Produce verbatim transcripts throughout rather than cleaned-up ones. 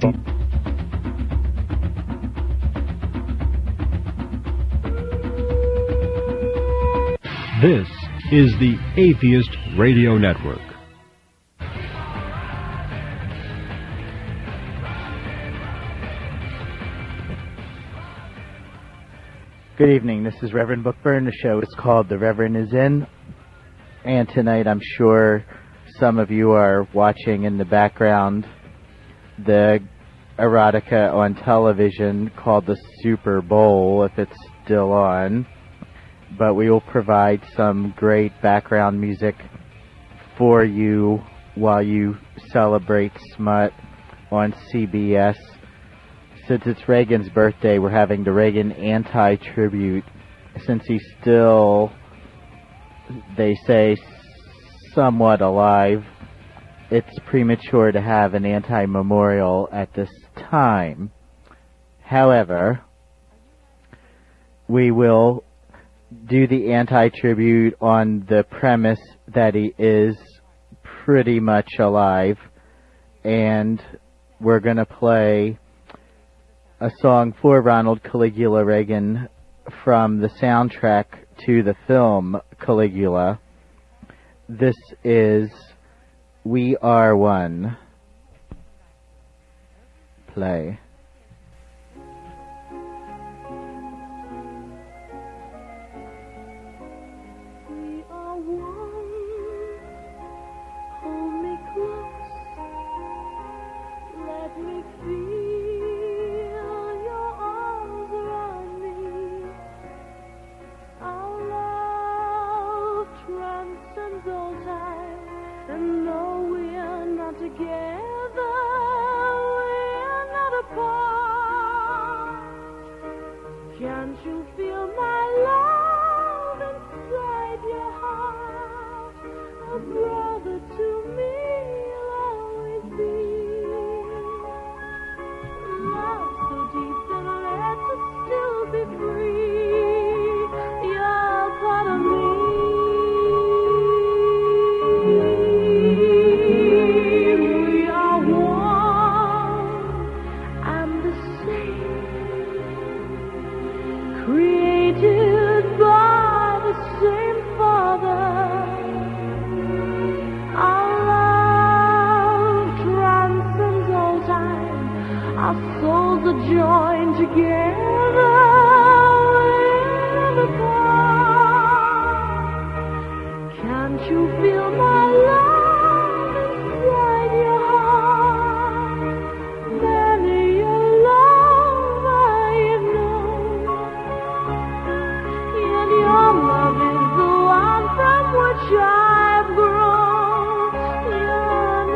This is the Atheist Radio Network. Good evening. This is Reverend Bookburn. The show is called The Reverend Is In. And tonight I'm sure some of you are watching in the background the erotica on television called the Super Bowl, if it's still on. But we will provide some great background music for you while you celebrate smut on C B S. Since it's Reagan's birthday, we're having the Reagan anti-tribute. Since he's still, they say, somewhat alive, it's premature to have an anti-memorial at this time. However, we will do the anti-tribute on the premise that he is pretty much alive, and we're going to play a song for Ronald Caligula Reagan from the soundtrack to the film Caligula. This is We Are One. Play.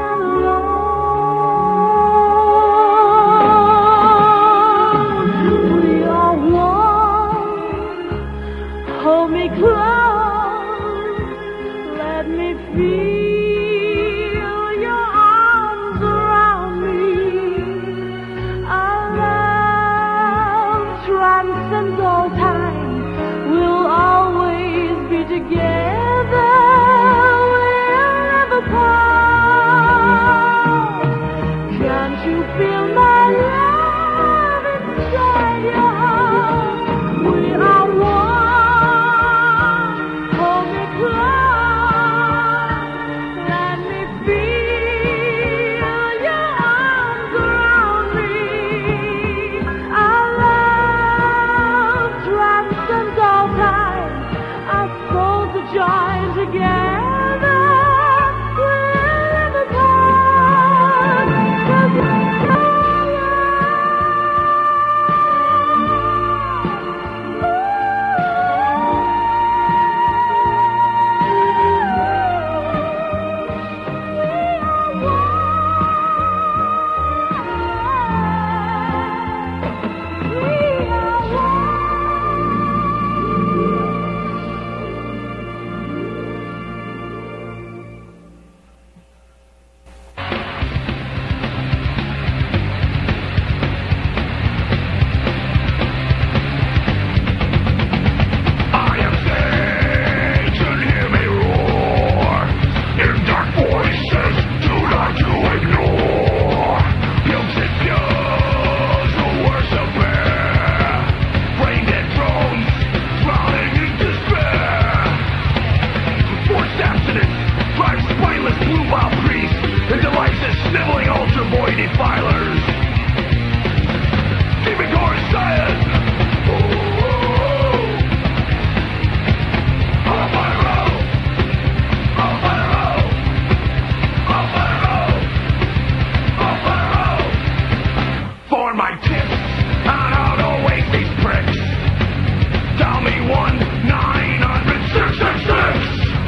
You're not alone. defilers. Demon Core Science. For my tips on how to wake these pricks, tell me one nine hundred six six six.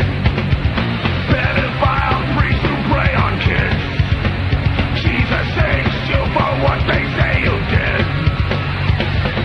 Pedophile priests who prey on kids. Jesus saves you for what they say you did.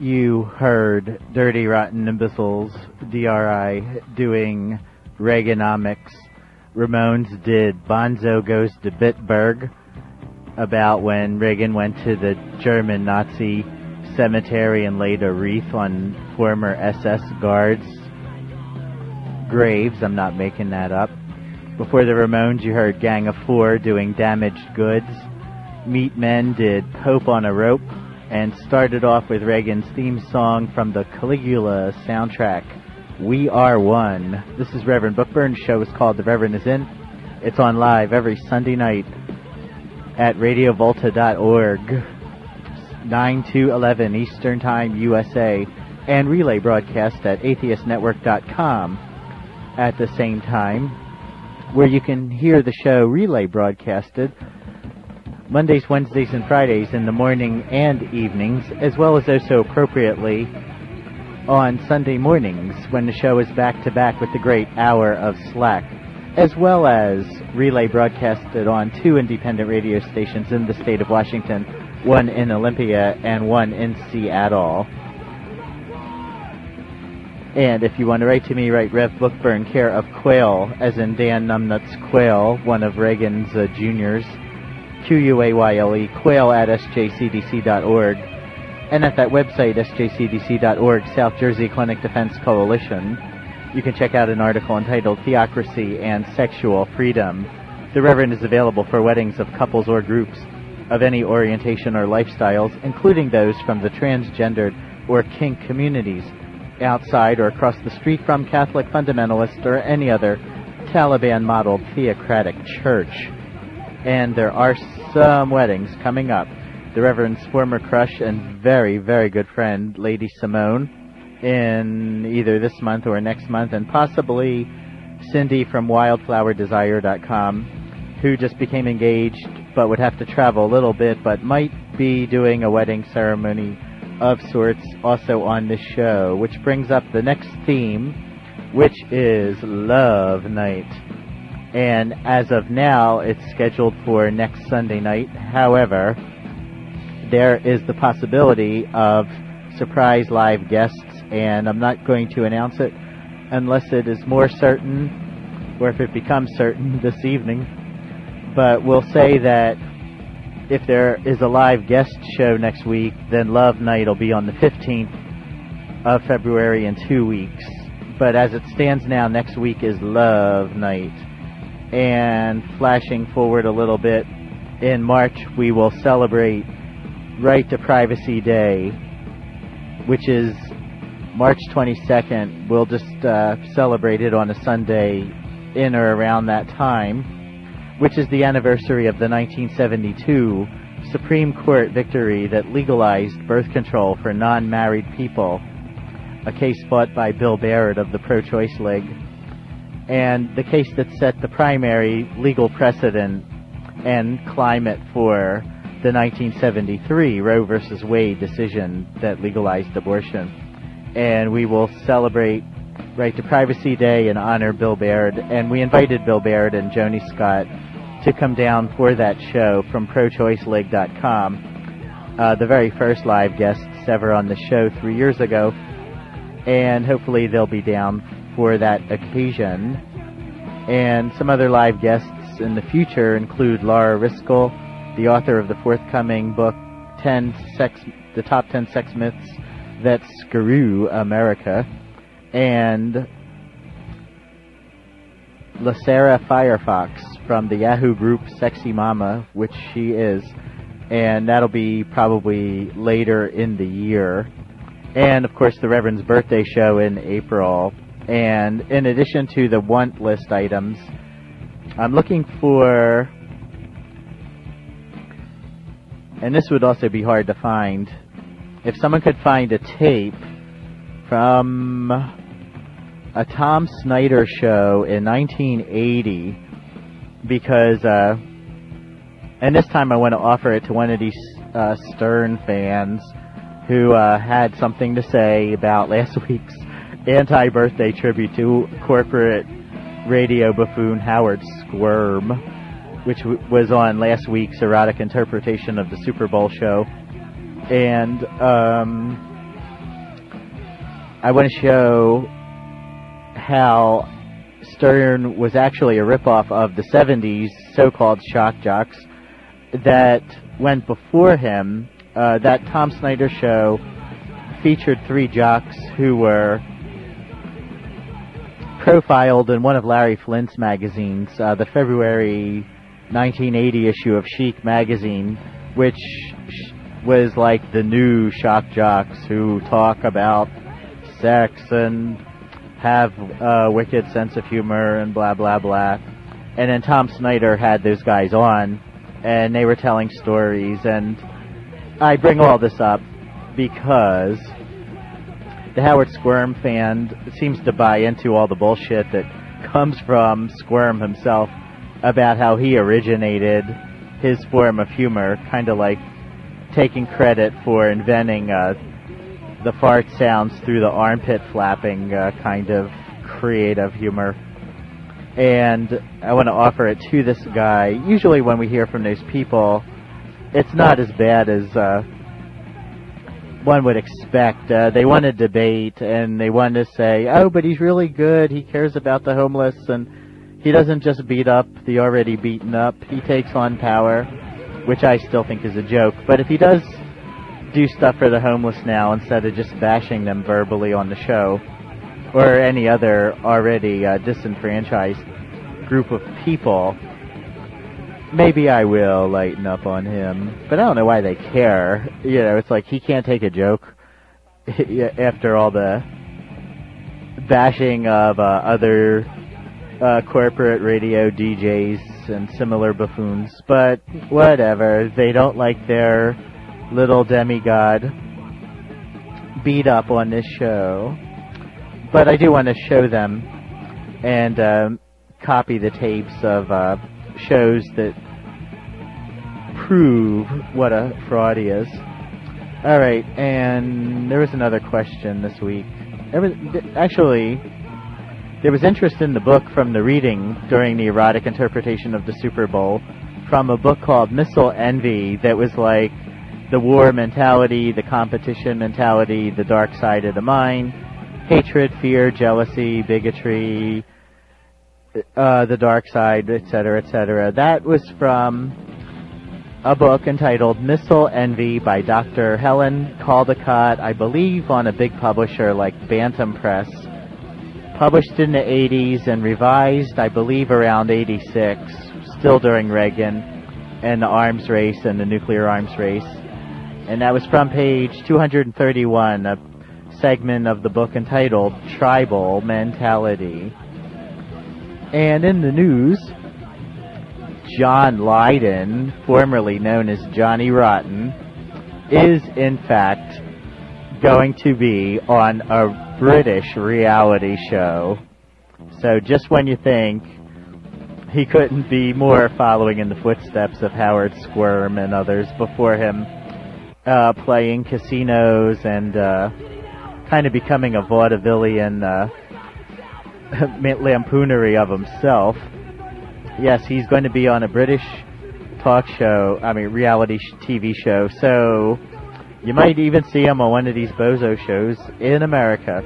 you heard Dirty Rotten Imbeciles, D R I, doing Reaganomics. Ramones did Bonzo Goes to Bitburg, about when Reagan went to the German Nazi cemetery and laid a wreath on former S S guards' graves. I'm not making that up. Before the Ramones, you heard Gang of Four doing Damaged Goods. Meat Men did Pope on a Rope, and started off with Reagan's theme song from the Caligula soundtrack, We Are One. This is Reverend Bookburn. The show is called The Reverend Is In. It's on live every Sunday night at radio volta dot org, nine to eleven Eastern Time, U S A, and relay broadcast at atheist network dot com at the same time, where you can hear the show relay broadcasted Mondays, Wednesdays, and Fridays in the morning and evenings, as well as also appropriately on Sunday mornings when the show is back-to-back with the great hour of Slack, as well as relay broadcasted on two independent radio stations in the state of Washington, one in Olympia and one in Seattle. And if you want to write to me, write Rev Bookburn, care of Quayle, as in Dan Numbnuts Quayle, one of Reagan's uh, juniors, Q U A Y L E, Quayle at S J C D C dot org. And at that website, S J C D C dot org, South Jersey Clinic Defense Coalition, you can check out an article entitled Theocracy and Sexual Freedom. The Reverend is available for weddings of couples or groups of any orientation or lifestyles, including those from the transgendered or kink communities, outside or across the street from Catholic fundamentalist or any other Taliban-modeled theocratic church. And there are some weddings coming up. The Reverend's former crush and very, very good friend, Lady Simone, in either this month or next month, and possibly Cindy from wildflower desire dot com, who just became engaged but would have to travel a little bit, but might be doing a wedding ceremony of sorts also on this show, which brings up the next theme, which is Love Night. And as of now, it's scheduled for next Sunday night. However, there is the possibility of surprise live guests, and I'm not going to announce it unless it is more certain, or if it becomes certain this evening. But we'll say that if there is a live guest show next week, then Love Night will be on the fifteenth of February in two weeks. But as it stands now, next week is Love Night. And flashing forward a little bit, in March we will celebrate Right to Privacy Day, which is March twenty-second. We'll just uh, celebrate it on a Sunday in or around that time, which is the anniversary of the nineteen seventy-two Supreme Court victory that legalized birth control for non-married people, a case fought by Bill Barrett of the Pro-Choice League, and the case that set the primary legal precedent and climate for the nineteen seventy-three Roe versus Wade decision that legalized abortion. And we will celebrate Right to Privacy Day and honor Bill Barrett, and we invited Bill Barrett and Joni Scott to come down for that show from pro choice league dot com, uh, the very first live guests ever on the show three years ago, and hopefully they'll be down for that occasion. And some other live guests in the future include Laura Riskel, the author of the forthcoming book ten sex, the top ten sex myths that screw America, and LaSarah Firefox from the Yahoo group Sexy Mama, which she is, and that'll be probably later in the year. And of course the Reverend's birthday show in April. And in addition to the want list items, I'm looking for, and this would also be hard to find, if someone could find a tape from a Tom Snyder show in nineteen eighty, because, uh, and this time I want to offer it to one of these uh, Stern fans who uh, had something to say about last week's anti-birthday tribute to corporate radio buffoon Howard Squirm, which w- was on last week's erotic interpretation of the Super Bowl show. And um, I want to show how Stern was actually a ripoff of the seventies so-called shock jocks that went before him. Uh, that Tom Snyder show featured three jocks who were profiled in one of Larry Flint's magazines, uh, the February nineteen eighty issue of Chic magazine, which was like the new shock jocks who talk about sex and have a wicked sense of humor and blah, blah, blah. And then Tom Snyder had those guys on, and they were telling stories. And I bring all this up because the Howard Squirm fan seems to buy into all the bullshit that comes from Squirm himself about how he originated his form of humor, kind of like taking credit for inventing uh, the fart sounds through the armpit flapping uh, kind of creative humor. And I want to offer it to this guy. Usually when we hear from those people, it's not as bad as uh, one would expect. Uh, they want to debate, and they want to say, oh, but he's really good, he cares about the homeless, and he doesn't just beat up the already beaten up, he takes on power, which I still think is a joke. But if he does do stuff for the homeless now instead of just bashing them verbally on the show, or any other already uh, disenfranchised group of people, maybe I will lighten up on him. But I don't know why they care. You know, it's like he can't take a joke after all the bashing of uh, other uh, corporate radio D Js and similar buffoons. But whatever, they don't like their little demigod beat up on this show. But I do want to show them and um, copy the tapes of uh, shows that prove what a fraud he is. All right, and there was another question this week. There was, actually, there was interest in the book from the reading during the erotic interpretation of the Super Bowl from a book called Missile Envy that was like the war mentality, the competition mentality, the dark side of the mind, hatred, fear, jealousy, bigotry, uh, the dark side, et cetera, et cetera. That was from a book entitled Missile Envy by Doctor Helen Caldicott, I believe on a big publisher like Bantam Press. Published in the eighties and revised, I believe, around eighty-six, still during Reagan and the arms race and the nuclear arms race. And that was from page two hundred thirty-one, a segment of the book entitled Tribal Mentality. And in the news, John Lydon, formerly known as Johnny Rotten, is in fact going to be on a British reality show. So just when you think he couldn't be more following in the footsteps of Howard Squirm and others before him, uh, playing casinos and uh, kind of becoming a vaudevillian uh, lampoonery of himself. Yes, he's going to be on a British talk show, I mean reality T V show, so you might even see him on one of these bozo shows in America.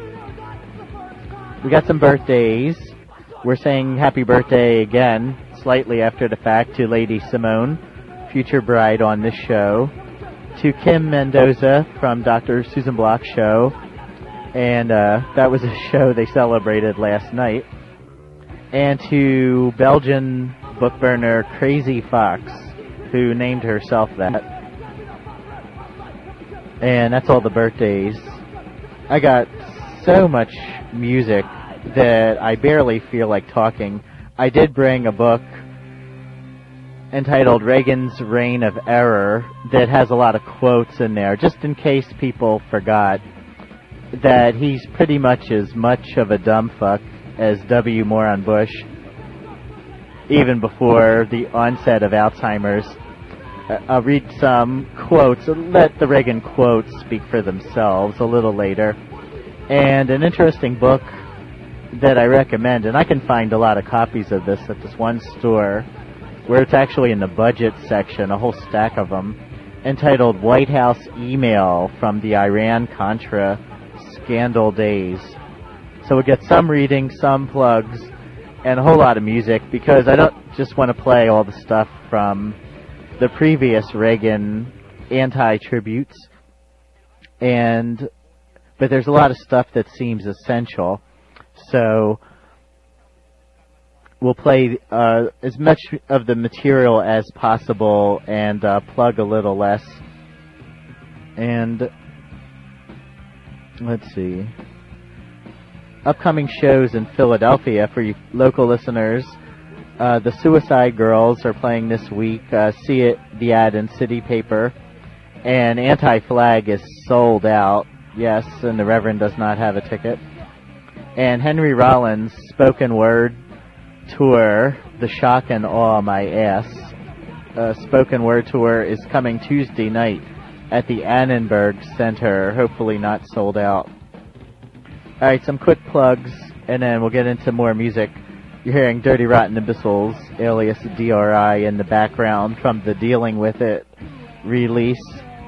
We got some birthdays. We're saying happy birthday again, slightly after the fact, to Lady Simone, future bride on this show, to Kim Mendoza from Doctor Susan Block's show, and uh, that was a show they celebrated last night, and to Belgian book burner Crazy Fox, who named herself that. And that's all the birthdays. I got so much music that I barely feel like talking. I did bring a book entitled Reagan's Reign of Error that has a lot of quotes in there, just in case people forgot that he's pretty much as much of a dumb fuck as W. Moron Bush, even before the onset of Alzheimer's. I'll read some quotes, let the Reagan quotes speak for themselves a little later. And an interesting book that I recommend, and I can find a lot of copies of this at this one store, where it's actually in the budget section, a whole stack of them, entitled White House Email from the Iran-Contra Scandal Days. So we'll get some reading, some plugs, and a whole lot of music, because I don't just want to play all the stuff from the previous Reagan anti-tributes, and but there's a lot of stuff that seems essential. So we'll play uh, as much of the material as possible and uh, plug a little less. And let's see. Upcoming shows in Philadelphia for you local listeners. Uh, the Suicide Girls are playing this week. Uh, see it, the ad in City Paper. And Anti-Flag is sold out. Yes, and the Reverend does not have a ticket. And Henry Rollins' spoken word tour, The Shock and Awe My Ass, uh, spoken word tour is coming Tuesday night at the Annenberg Center, hopefully not sold out. Alright, some quick plugs, and then we'll get into more music. You're hearing Dirty Rotten Imbeciles, alias D R I, in the background from the Dealing With It release.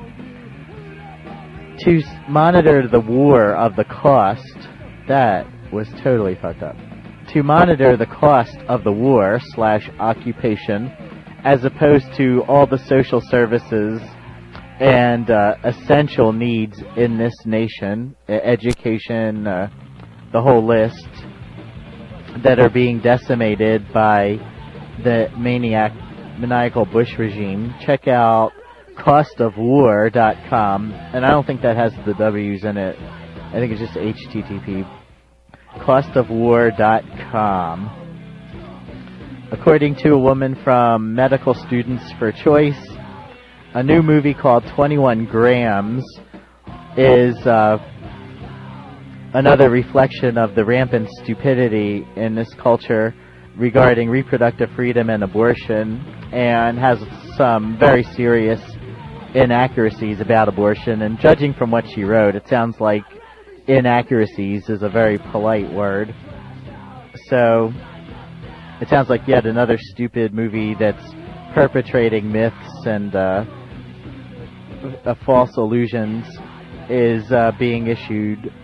To monitor the war of the cost, that was totally fucked up. To monitor the cost of the war slash occupation, as opposed to all the social services and uh, essential needs in this nation, uh, education, uh, the whole list, that are being decimated by the maniac, maniacal Bush regime. Check out cost of war dot com, and I don't think that has the W's in it. I think it's just H T T P. cost of war dot com. According to a woman from Medical Students for Choice, a new movie called twenty-one grams is uh, another reflection of the rampant stupidity in this culture regarding reproductive freedom and abortion, and has some very serious inaccuracies about abortion. And judging from what she wrote, it sounds like inaccuracies is a very polite word. So it sounds like yet another stupid movie that's perpetrating myths and uh, uh, false illusions is uh, being issued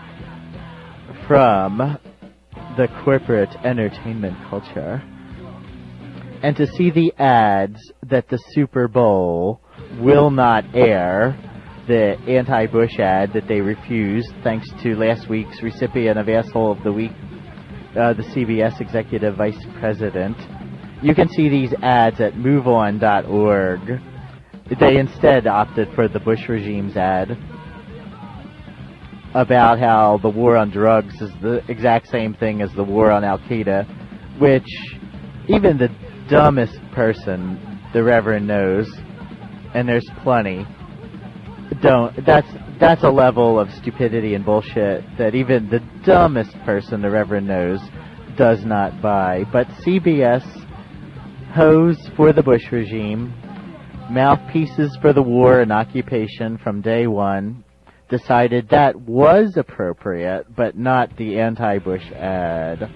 from the corporate entertainment culture. And to see the ads that the Super Bowl will not air, the anti-Bush ad that they refused, thanks to last week's recipient of Asshole of the Week, uh, the C B S Executive Vice President. You can see these ads at move on dot org. They instead opted for the Bush regime's ad about how the war on drugs is the exact same thing as the war on Al-Qaeda, which even the dumbest person, the Reverend, knows, and there's plenty, don't. That's that's a level of stupidity and bullshit that even the dumbest person, the Reverend, knows, does not buy. But C B S, hose for the Bush regime, mouthpieces for the war and occupation from day one, decided that was appropriate, but not the anti-Bush ad.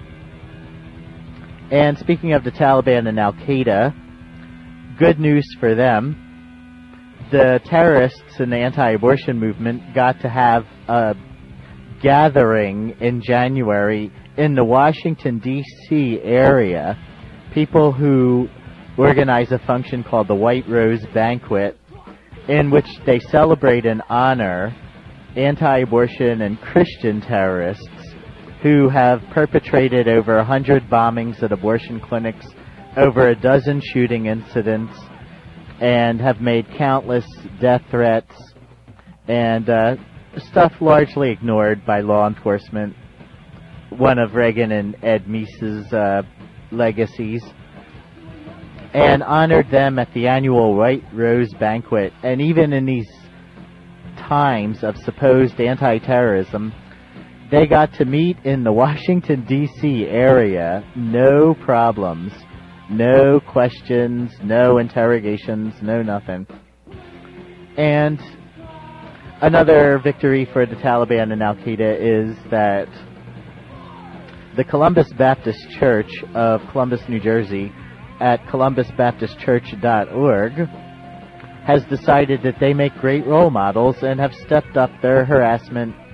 And speaking of the Taliban and Al-Qaeda, good news for them. The terrorists in the anti-abortion movement got to have a gathering in January in the Washington, D C area. People who organize a function called the White Rose Banquet, in which they celebrate and honor anti-abortion and Christian terrorists who have perpetrated over one hundred bombings at abortion clinics, over a dozen shooting incidents, and have made countless death threats, and uh, stuff largely ignored by law enforcement. One of Reagan and Ed Meese's uh, legacies. And honored them at the annual White Rose Banquet. And even in these times of supposed anti-terrorism, they got to meet in the Washington, D C area, no problems. No questions, no interrogations, no nothing. And another victory for the Taliban and Al-Qaeda is that the Columbus Baptist Church of Columbus, New Jersey, at columbus baptist church dot org, has decided that they make great role models and have stepped up their harassment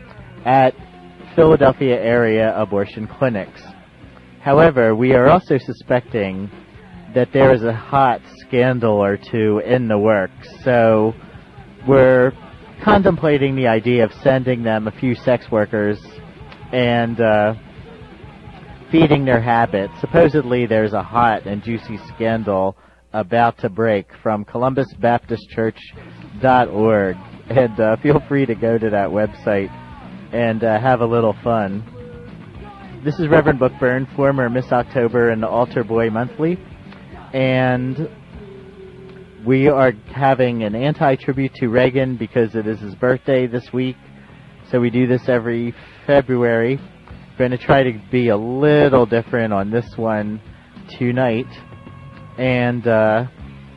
at Philadelphia area abortion clinics. However, we are also suspecting that there is a hot scandal or two in the works, so we're contemplating the idea of sending them a few sex workers and uh, feeding their habits. Supposedly there's a hot and juicy scandal about to break from Columbus Baptist Church dot org, and uh, feel free to go to that website and uh, have a little fun. This is Reverend Bookburn, former Miss October and the Altar Boy Monthly, and we are having an anti-tribute to Reagan because it is his birthday this week, so we do this every February. We're going to try to be a little different on this one tonight, and uh,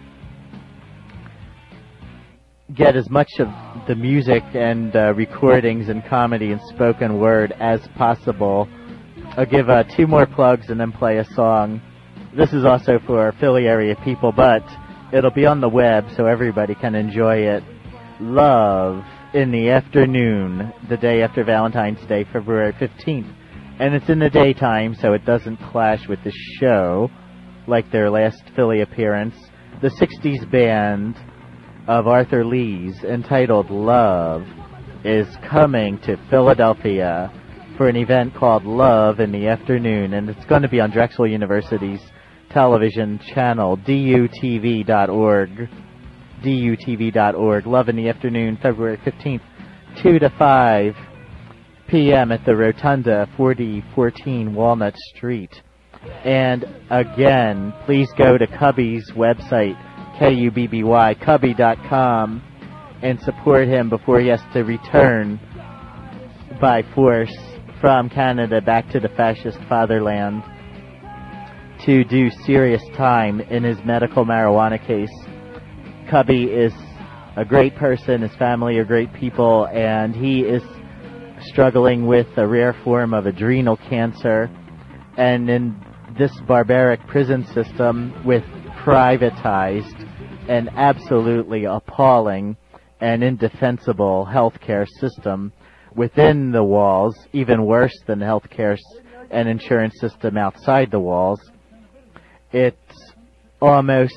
get as much of the music and uh, recordings and comedy and spoken word as possible. I'll give uh, two more plugs and then play a song. This is also for Philly area people, but it'll be on the web so everybody can enjoy it. Love in the Afternoon, the day after Valentine's Day, February fifteenth. And it's in the daytime, so it doesn't clash with the show like their last Philly appearance. The sixties band of Arthur Lee's, entitled Love, is coming to Philadelphia for an event called Love in the Afternoon, and it's going to be on Drexel University's television channel, D U T V dot org. D U T V dot org. Love in the Afternoon, February fifteenth, two to five p.m. at the Rotunda, forty fourteen Walnut Street. And again, please go to Cubby's website, K U B B Y, Cubby dot com, and support him before he has to return by force from Canada back to the fascist fatherland to do serious time in his medical marijuana case. Cubby is a great person, his family are great people, and he is struggling with a rare form of adrenal cancer. And in this barbaric prison system with privatized and absolutely appalling and indefensible healthcare system within the walls, even worse than the healthcare and insurance system outside the walls, it's almost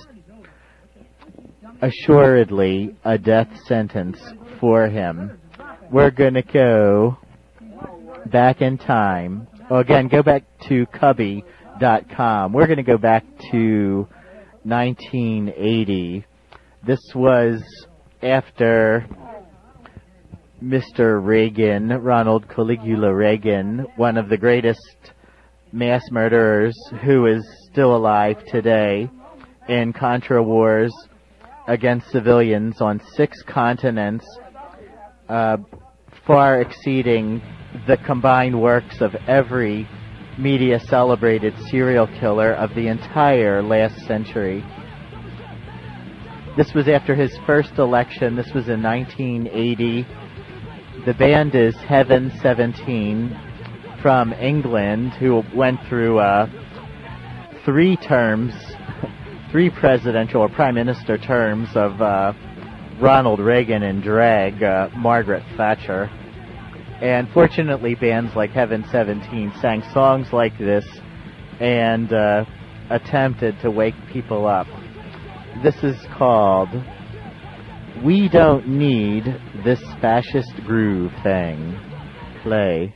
assuredly a death sentence for him. We're going to go back in time. Well, again, go back to Cubby dot com. We're going to go back to nineteen eighty. This was after Mister Reagan, Ronald Caligula Reagan, one of the greatest mass murderers who is still alive today in Contra wars against civilians on six continents, uh, far exceeding the combined works of every media-celebrated serial killer of the entire last century. This was after his first election. This was in nineteen eighty. The band is Heaven seventeen from England, who went through uh, three terms, three presidential or prime minister terms of uh, Ronald Reagan in drag, uh, Margaret Thatcher. And fortunately, bands like Heaven seventeen sang songs like this and uh, attempted to wake people up. This is called We Don't Need This Fascist Groove Thing. Play.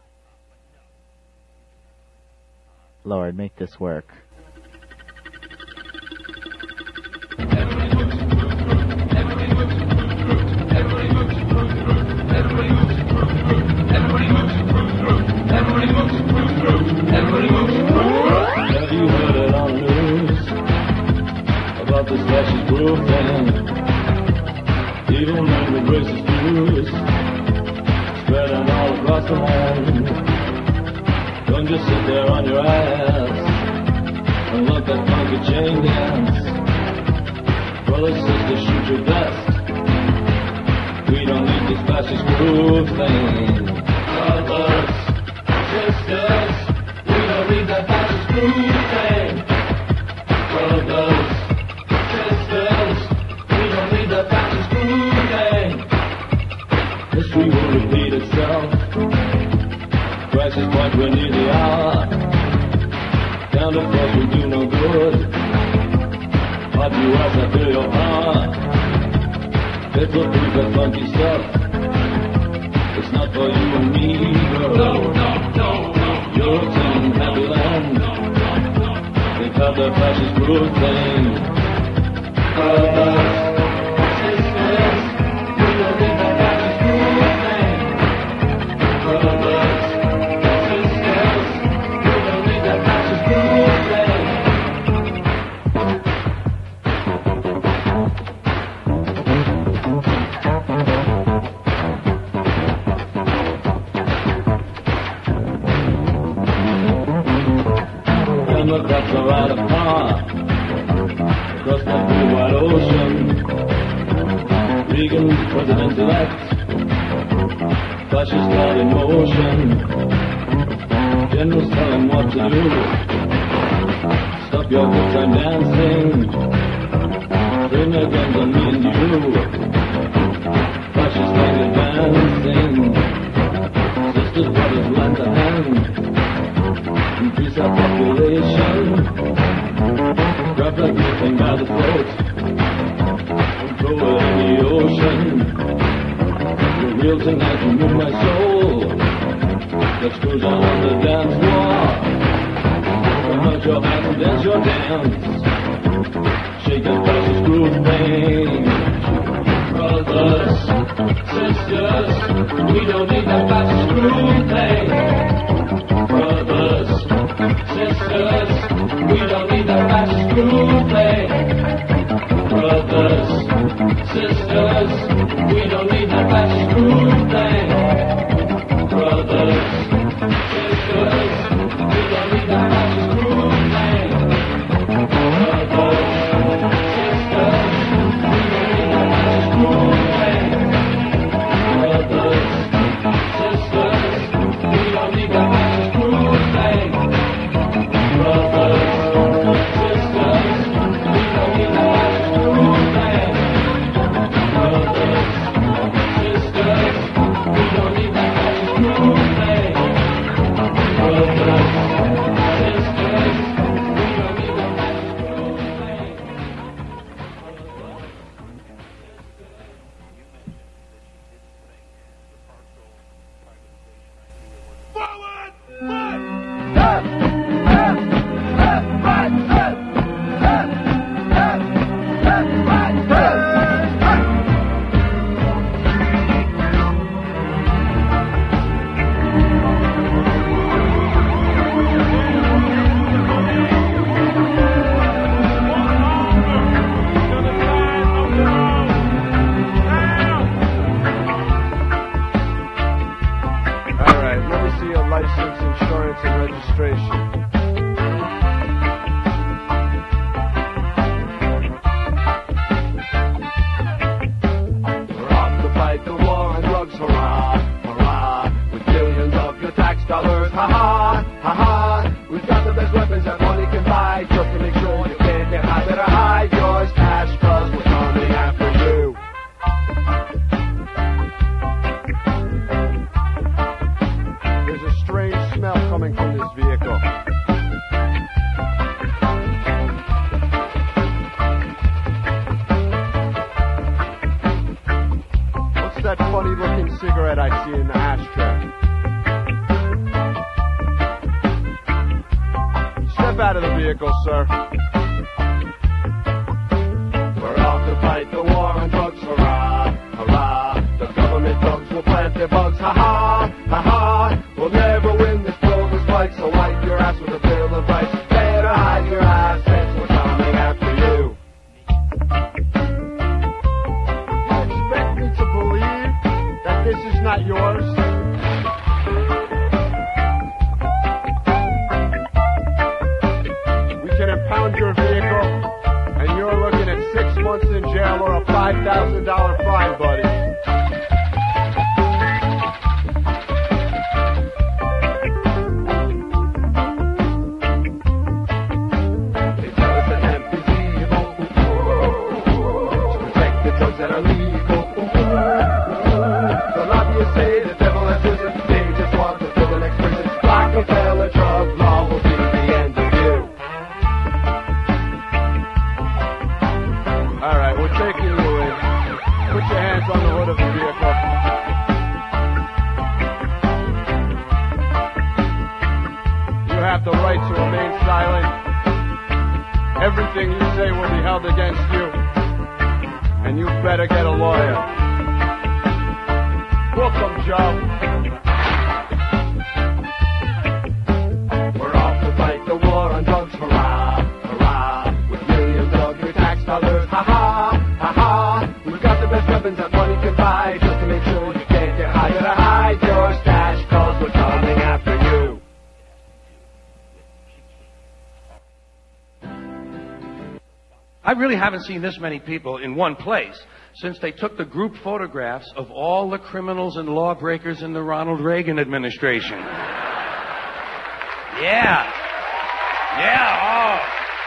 Lord, make this work. Have you heard it on the news about this fascist groove thing? Evil men with racist views spreading all across the land. Don't just sit there on your ass and let that funky chain dance. Brothers, sisters, shoot your best. We don't need this fascist groove thing. Brothers, sisters, we don't need that fascist groove thing. Brothers, sisters, we don't need that fascist groove thing. History will repeat itself. It's a pretty good funky stuff. It's not for you and me, girl. No, no, no, no. Europe's in happy land. They've had their fascist groove thing. Brothers, sisters, we don't need that fascist groove thing. Brothers, sisters, we don't need that fascist groove thing. Democrats are out of power across that blue wide ocean. Reagan, president-elect, fascist thought in motion. Generals tell him what to do. Stop your good time dancing. Bring your guns on me and you. Fascist flag advancing. Sisters, brothers, lend a hand. Increase our population. Grab that good thing by the throat and throw it in the ocean. You're real tonight, you move my soul. Let's cruise on the dance floor. Come out your hands and dance your dance. Shake that fascist groove thing. Brothers, sisters, we don't need that fascist groove thing. Brothers, sisters, we don't need that fascist groove thing. Brothers, sisters, we don't need that fascist groove thing. Brothers, sisters, we don't need that fascist groove thing. Brothers, sisters, we don't need that fascist groove thing. Brothers, sisters, we don't need that fascist groove thing. Brothers, sisters, we don't need that fascist groove thing. Brothers, sisters, we don't need that fascist groove thing. Brothers, sisters, we don't need that fascist groove thing. Forward! March! All right, let me see your license, insurance, and registration. We're off to fight the war on drugs, hurrah, hurrah. With billions of your tax dollars, ha ha, ha ha. We've got the best weapons that money can buy. Just to make sure you can't get high, better hide yours cash, cause we're coming after you. There's a strange smell coming from this vehicle. What's that funny-looking cigarette I see in the ashtray? Step out of the vehicle, sir. We're off to fight the war on drugs, hurrah, hurrah. The government thugs will plant their bugs, ha ha, ha ha. We'll never win this bogus fight, so wipe your ass with a bill of rights. Better hide your assets, we're coming after you. You expect me to believe that this is not yours? We can impound your vehicle, and you're looking at six months in jail or a five thousand dollars fine, buddy. They tell us that hemp is evil, to protect the drugs that are legal. The lobbyists say the devil has risen, they just want to fill the next prison. Rockefeller drug law will be the end of you. All right, we're taking you in. Put everything you say will be held against you. And you better get a lawyer. Welcome, Joe. We're off to fight the war on drugs, hurrah, hurrah. With millions of your tax dollars, ha ha, ha ha. We've got the best weapons that money can buy, just to make sure you can't get high. Gotta hide your stash, cause we're coming after you. I really haven't seen this many people in one place since they took the group photographs of all the criminals and lawbreakers in the Ronald Reagan administration. Yeah. Yeah,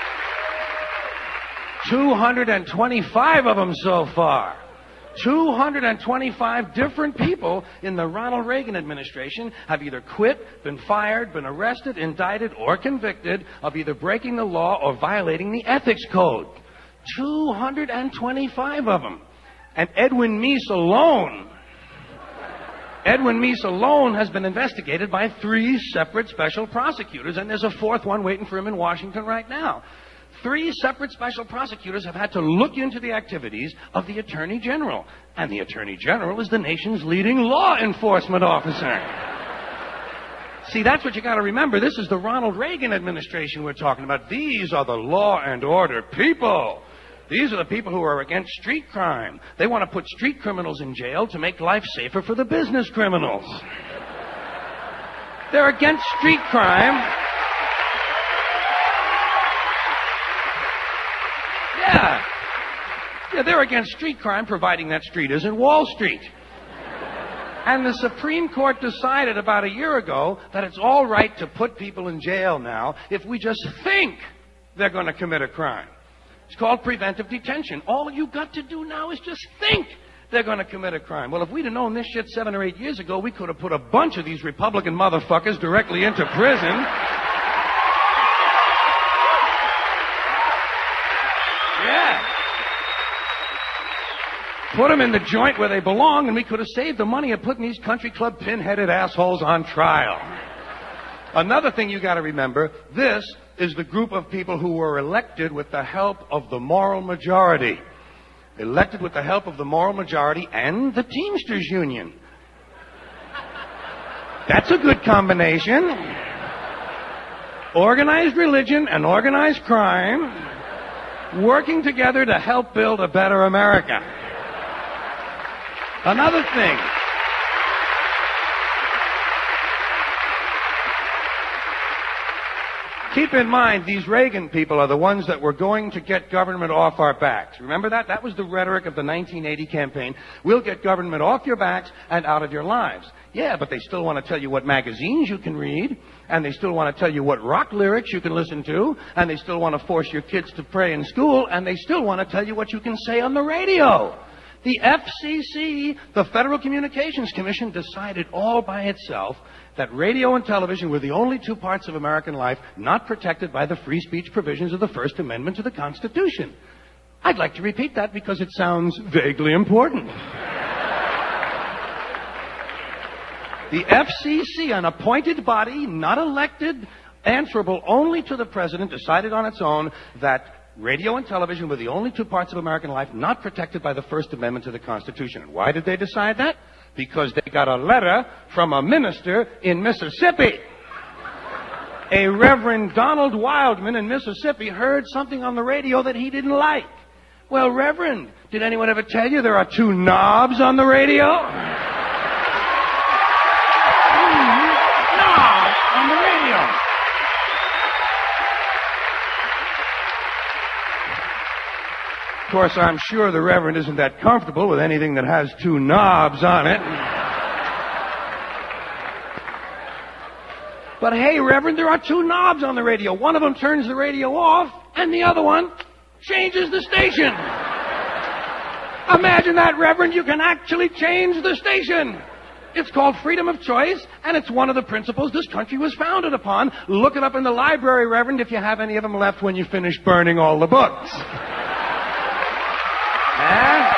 oh. two hundred twenty-five of them so far. two hundred twenty-five different people in the Ronald Reagan administration have either quit, been fired, been arrested, indicted, or convicted of either breaking the law or violating the ethics code. two hundred twenty-five of them. And Edwin Meese alone, Edwin Meese alone has been investigated by three separate special prosecutors, and there's a fourth one waiting for him in Washington right now. Three separate special prosecutors have had to look into the activities of the Attorney General. And the Attorney General is the nation's leading law enforcement officer. See, that's what you got to remember. This is the Ronald Reagan administration we're talking about. These are the law and order people. These are the people who are against street crime. They want to put street criminals in jail to make life safer for the business criminals. They're against street crime. Yeah. Yeah, they're against street crime, providing that street isn't Wall Street. And the Supreme Court decided about a year ago that it's all right to put people in jail now if we just think they're going to commit a crime. It's called preventive detention. All you got to do now is just think they're going to commit a crime. Well, if we'd have known this shit seven or eight years ago, we could have put a bunch of these Republican motherfuckers directly into prison. Yeah. Put them in the joint where they belong, and we could have saved the money of putting these country club pin-headed assholes on trial. Another thing you got to remember, this is the group of people who were elected with the help of the moral majority. Elected with the help of the moral majority and the Teamsters Union. That's a good combination. Organized religion and organized crime working together to help build a better America. Another thing. Keep in mind, these Reagan people are the ones that were going to get government off our backs. Remember that? That was the rhetoric of the nineteen eighty campaign. We'll get government off your backs and out of your lives. Yeah, but they still want to tell you what magazines you can read, and they still want to tell you what rock lyrics you can listen to, and they still want to force your kids to pray in school, and they still want to tell you what you can say on the radio. The F C C, the Federal Communications Commission, decided all by itself that radio and television were the only two parts of American life not protected by the free speech provisions of the First Amendment to the Constitution. I'd like to repeat that because it sounds vaguely important. The F C C, an appointed body, not elected, answerable only to the president, decided on its own that radio and television were the only two parts of American life not protected by the First Amendment to the Constitution. And why did they decide that? Because they got a letter from a minister in Mississippi. A Reverend Donald Wildman in Mississippi heard something on the radio that he didn't like. Well, Reverend, did anyone ever tell you there are two knobs on the radio? Mm, knobs on the radio. Of course, I'm sure the Reverend isn't that comfortable with anything that has two knobs on it. But hey, Reverend, there are two knobs on the radio. One of them turns the radio off, and the other one changes the station. Imagine that, Reverend. You can actually change the station. It's called freedom of choice, and it's one of the principles this country was founded upon. Look it up in the library, Reverend, if you have any of them left when you finish burning all the books. Huh?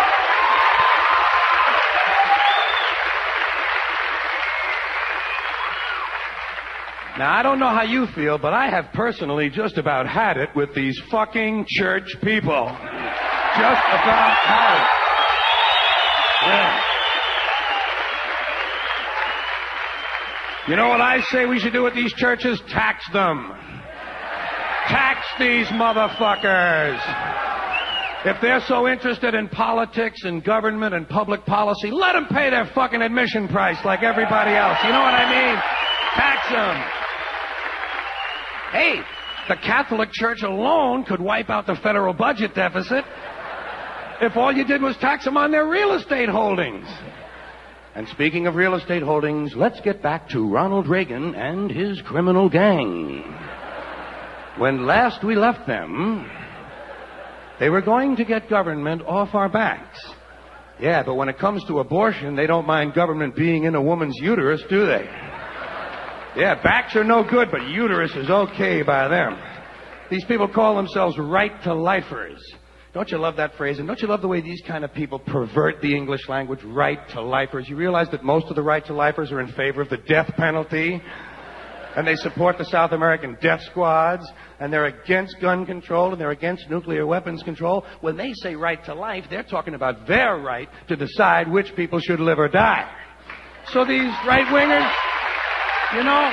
Now, I don't know how you feel, but I have personally just about had it with these fucking church people. Just about had it. Yeah. You know what I say we should do with these churches? Tax them. Tax these motherfuckers. If they're so interested in politics and government and public policy, let them pay their fucking admission price like everybody else. You know what I mean? Tax them. Hey, the Catholic Church alone could wipe out the federal budget deficit if all you did was tax them on their real estate holdings. And speaking of real estate holdings, let's get back to Ronald Reagan and his criminal gang. When last we left them, they were going to get government off our backs. Yeah, but when it comes to abortion, they don't mind government being in a woman's uterus, do they? Yeah, backs are no good, but uterus is okay by them. These people call themselves right-to-lifers. Don't you love that phrase? And don't you love the way these kind of people pervert the English language? Right-to-lifers. You realize that most of the right-to-lifers are in favor of the death penalty? And they support the South American death squads, and they're against gun control, and they're against nuclear weapons control. When they say right to life, they're talking about their right to decide which people should live or die. So these right-wingers, you know,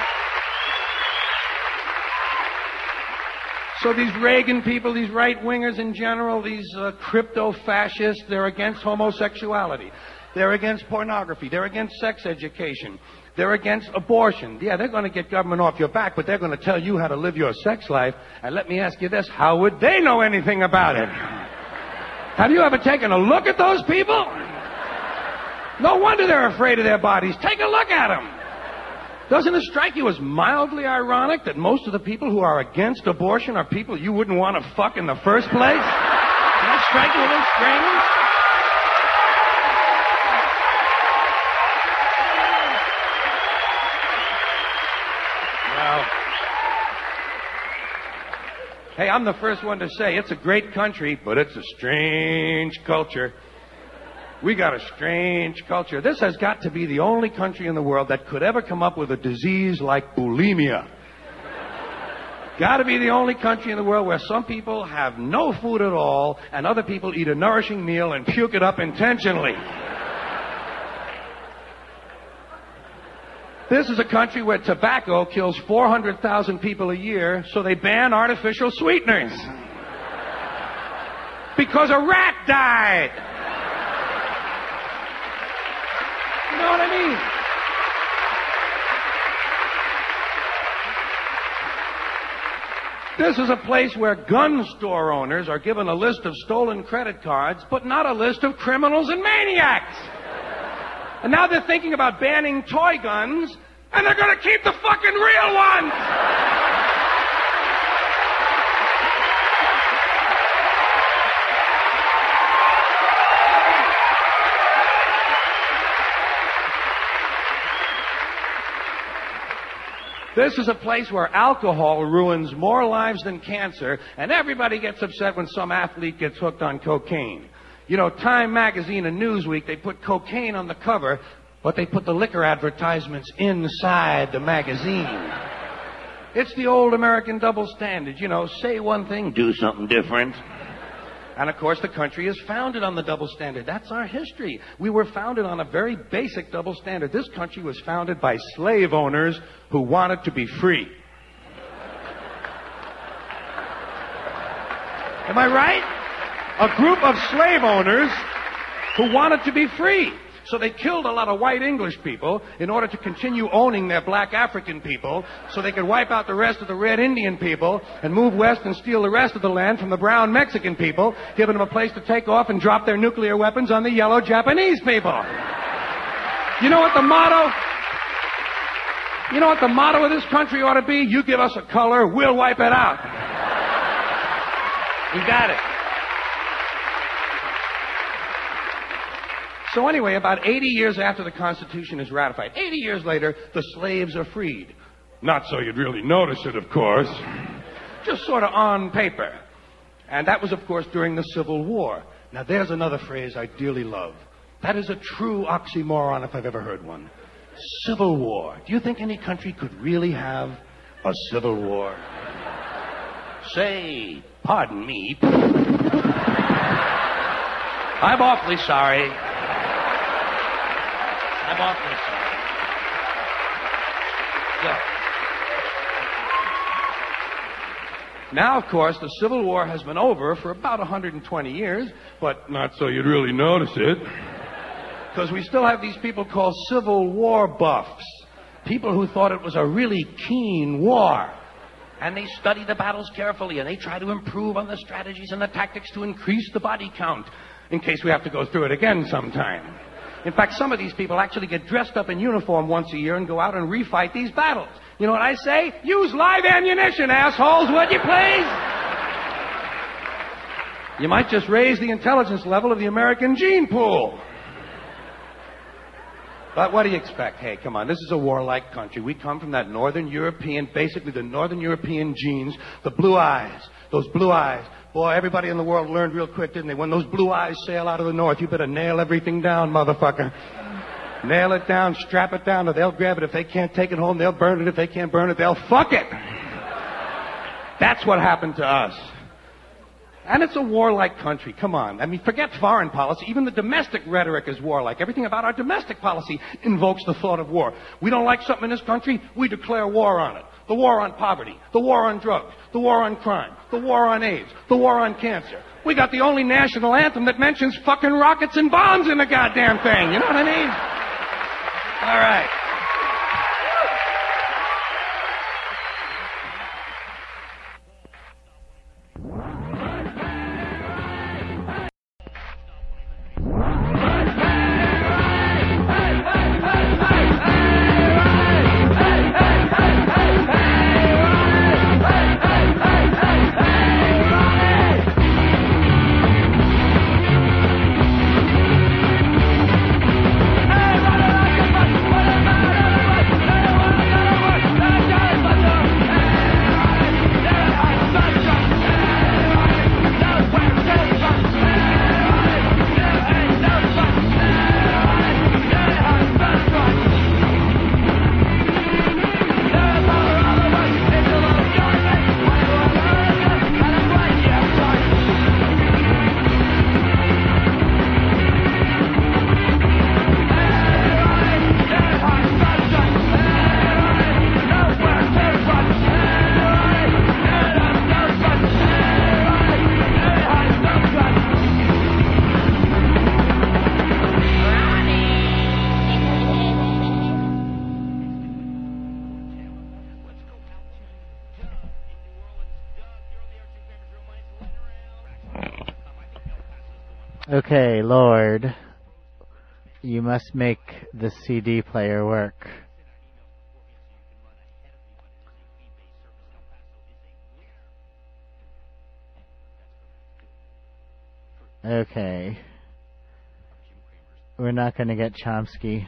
so these Reagan people, these right-wingers in general, these uh, crypto-fascists, they're against homosexuality. They're against pornography. They're against sex education. They're against abortion. Yeah, they're going to get government off your back, but they're going to tell you how to live your sex life. And let me ask you this, how would they know anything about it? Have you ever taken a look at those people? No wonder they're afraid of their bodies. Take a look at them. Doesn't it strike you as mildly ironic that most of the people who are against abortion are people you wouldn't want to fuck in the first place? Doesn't that strike you a little strange? Hey, I'm the first one to say it's a great country, but it's a strange culture. We got a strange culture. This has got to be the only country in the world that could ever come up with a disease like bulimia. Got to be the only country in the world where some people have no food at all and other people eat a nourishing meal and puke it up intentionally. This is a country where tobacco kills four hundred thousand people a year, so they ban artificial sweeteners. Because a rat died. You know what I mean? This is a place where gun store owners are given a list of stolen credit cards, but not a list of criminals and maniacs. And now they're thinking about banning toy guns, and they're going to keep the fucking real ones! This is a place where alcohol ruins more lives than cancer, and everybody gets upset when some athlete gets hooked on cocaine. You know, Time Magazine and Newsweek, they put cocaine on the cover, but they put the liquor advertisements inside the magazine. It's the old American double standard. You know, say one thing, do something different. And, of course, the country is founded on the double standard. That's our history. We were founded on a very basic double standard. This country was founded by slave owners who wanted to be free. Am I right? A group of slave owners who wanted to be free. So they killed a lot of white English people in order to continue owning their black African people so they could wipe out the rest of the red Indian people and move west and steal the rest of the land from the brown Mexican people, giving them a place to take off and drop their nuclear weapons on the yellow Japanese people. You know what the motto... You know what the motto of this country ought to be? You give us a color, we'll wipe it out. You got it. So anyway, about eighty years after the Constitution is ratified, eighty years later, the slaves are freed. Not so you'd really notice it, of course. Just sort of on paper. And that was, of course, during the Civil War. Now, there's another phrase I dearly love. That is a true oxymoron if I've ever heard one. Civil War. Do you think any country could really have A civil war. Say, pardon me. I'm awfully sorry. I'm awfully sorry. So, now, of course, the Civil War has been over for about one hundred twenty years, but not so you'd really notice it. Because we still have these people called Civil War buffs. People who thought it was a really keen war. And they study the battles carefully, and they try to improve on the strategies and the tactics to increase the body count, in case we have to go through it again sometime. In fact, some of these people actually get dressed up in uniform once a year and go out and refight these battles. You know what I say? Use live ammunition, assholes, would you please? You might just raise the intelligence level of the American gene pool. But what do you expect? Hey, come on, this is a warlike country. We come from that Northern European, basically the Northern European genes, the blue eyes, those blue eyes. Boy, everybody in the world learned real quick, didn't they? When those blue eyes sail out of the north, you better nail everything down, motherfucker. Nail it down, strap it down, or they'll grab it. If they can't take it home, they'll burn it. If they can't burn it, they'll fuck it. That's what happened to us. And it's a warlike country. Come on. I mean, forget foreign policy. Even the domestic rhetoric is warlike. Everything about our domestic policy invokes the thought of war. We don't like something in this country, we declare war on it. The war on poverty, the war on drugs, the war on crime, the war on AIDS, the war on cancer. We got the only national anthem that mentions fucking rockets and bombs in the goddamn thing. You know what I mean? All right. Okay, Lord, you must make the C D player work. Okay. We're not going to get Chomsky.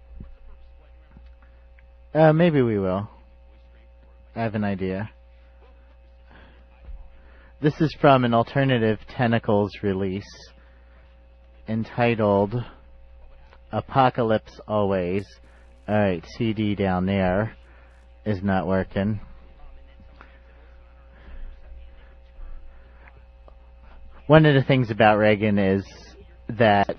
Uh, maybe we will. I have an idea. This is from an Alternative Tentacles release entitled Apocalypse Always. Alright, C D down there is not working. One of the things about Reagan is that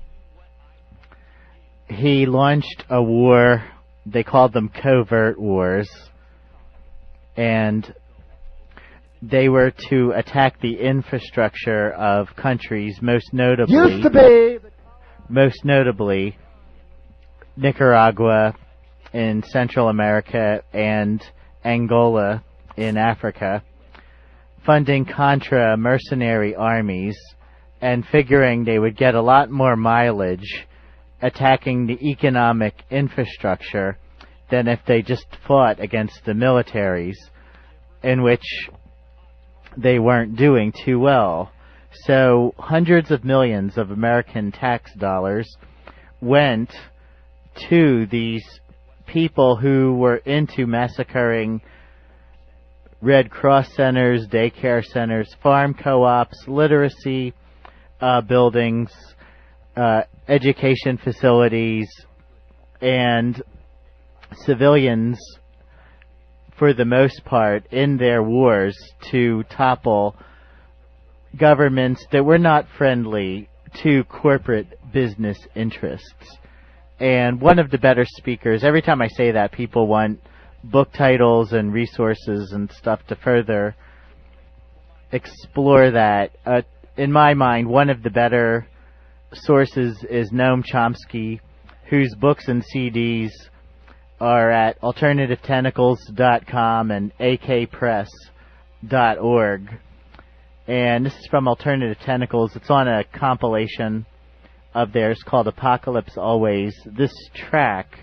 he launched a war, they called them covert wars, and they were to attack the infrastructure of countries, most notably, Used to be. most notably Nicaragua in Central America and Angola in Africa, funding Contra mercenary armies and figuring they would get a lot more mileage attacking the economic infrastructure than if they just fought against the militaries, in which they weren't doing too well. So hundreds of millions of American tax dollars went to these people who were into massacring Red Cross centers, daycare centers, farm co-ops, literacy uh, buildings, uh, education facilities, and civilians for the most part, in their wars to topple governments that were not friendly to corporate business interests. And one of the better speakers, every time I say that, people want book titles and resources and stuff to further explore that. Uh, in my mind, one of the better sources is Noam Chomsky, whose books and C Ds are at alternative tentacles dot com and a k press dot org. And this is from Alternative Tentacles. It's on a compilation of theirs called Apocalypse Always. This track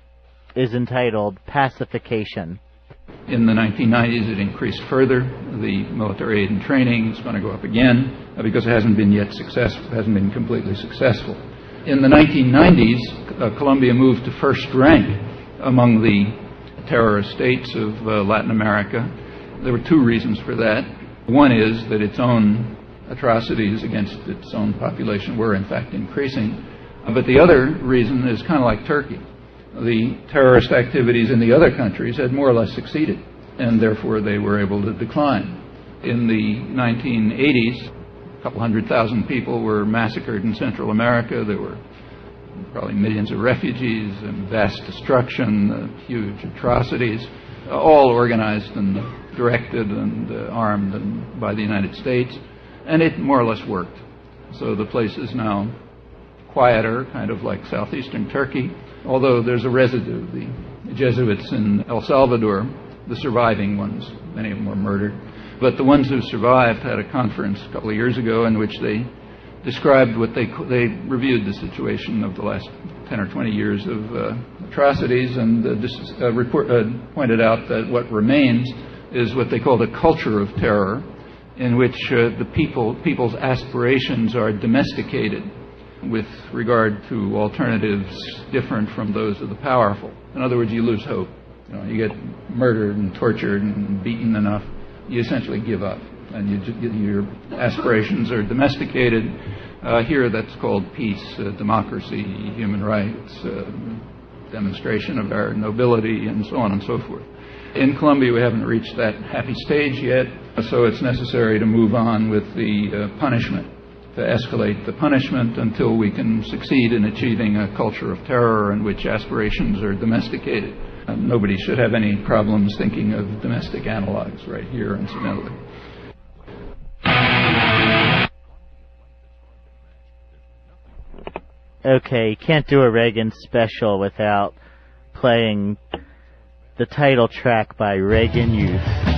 is entitled Pacification. In the nineteen nineties, it increased further. The military aid and training is going to go up again uh, because it hasn't been yet successful, hasn't been completely successful. In the nineteen nineties, uh, Colombia moved to first rank among the terrorist states of uh, Latin America. There were two reasons for that. One is that its own atrocities against its own population were in fact increasing. Uh, but the other reason is kind of like Turkey. The terrorist activities in the other countries had more or less succeeded, and therefore they were able to decline. In the nineteen eighties, a couple hundred thousand people were massacred in Central America. There were probably millions of refugees and vast destruction, uh, huge atrocities, uh, all organized and directed and uh, armed and by the United States, and it more or less worked. So the place is now quieter, kind of like southeastern Turkey, although there's a residue. The Jesuits in El Salvador, the surviving ones, many of them were murdered, but the ones who survived had a conference a couple of years ago in which they described what they they reviewed the situation of the last ten or twenty years of uh, atrocities, and uh, dis, uh, report, uh, pointed out that what remains is what they called a culture of terror, in which uh, the people people's aspirations are domesticated with regard to alternatives different from those of the powerful. In other words, you lose hope. You know, you get murdered and tortured and beaten enough, you essentially give up, and you, your aspirations are domesticated. Uh, here that's called peace, uh, democracy, human rights, uh, demonstration of our nobility, and so on and so forth. In Colombia, we haven't reached that happy stage yet, so it's necessary to move on with the uh, punishment, to escalate the punishment until we can succeed in achieving a culture of terror in which aspirations are domesticated. Uh, nobody should have any problems thinking of domestic analogs right here in Sonoma. Okay, can't do a Reagan special without playing the title track by Reagan Youth.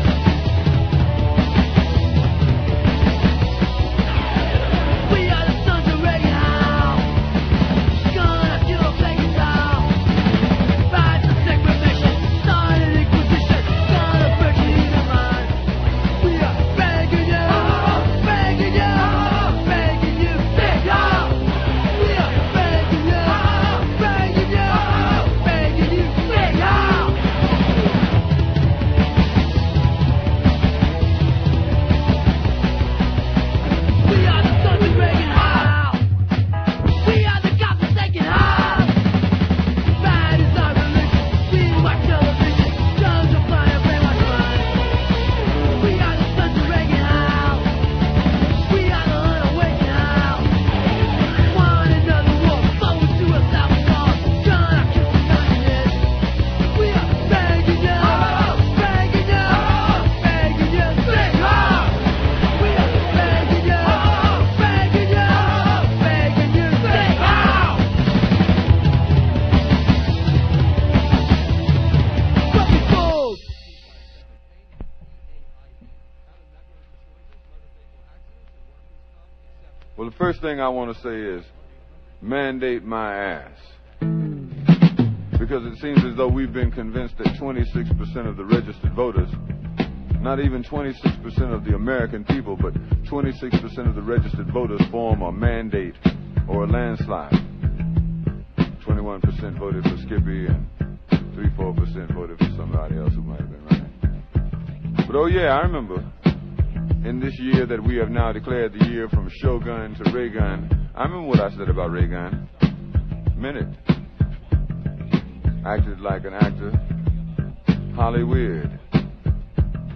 Well, the first thing I want to say is mandate my ass. Because it seems as though we've been convinced that twenty-six percent of the registered voters, not even twenty-six percent of the American people, but twenty-six percent of the registered voters form a mandate or a landslide. twenty-one percent voted for Skippy and three to four percent voted for somebody else who might have been running. But oh yeah, I remember in this year that we have now declared the year from Shogun to Reagan, I remember what I said about Reagan. Meant it. Acted like an actor. Hollywood.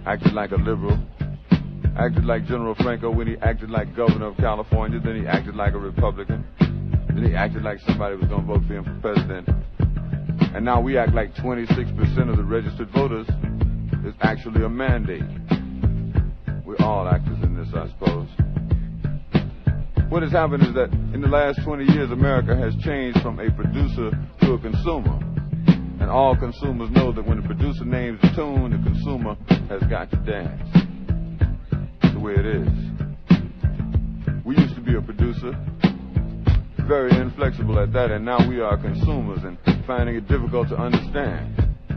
acted like a liberal, acted like General Franco when he acted like governor of California, then he acted like a Republican, then he acted like somebody was going to vote for him for president. And now we act like twenty-six percent of the registered voters is actually a mandate. We're all actors in this, I suppose. What has happened is that in the last twenty years, America has changed from a producer to a consumer. And all consumers know that when the producer names the tune, the consumer has got to dance. That's the way it is. We used to be a producer, very inflexible at that, and now we are consumers and finding it difficult to understand.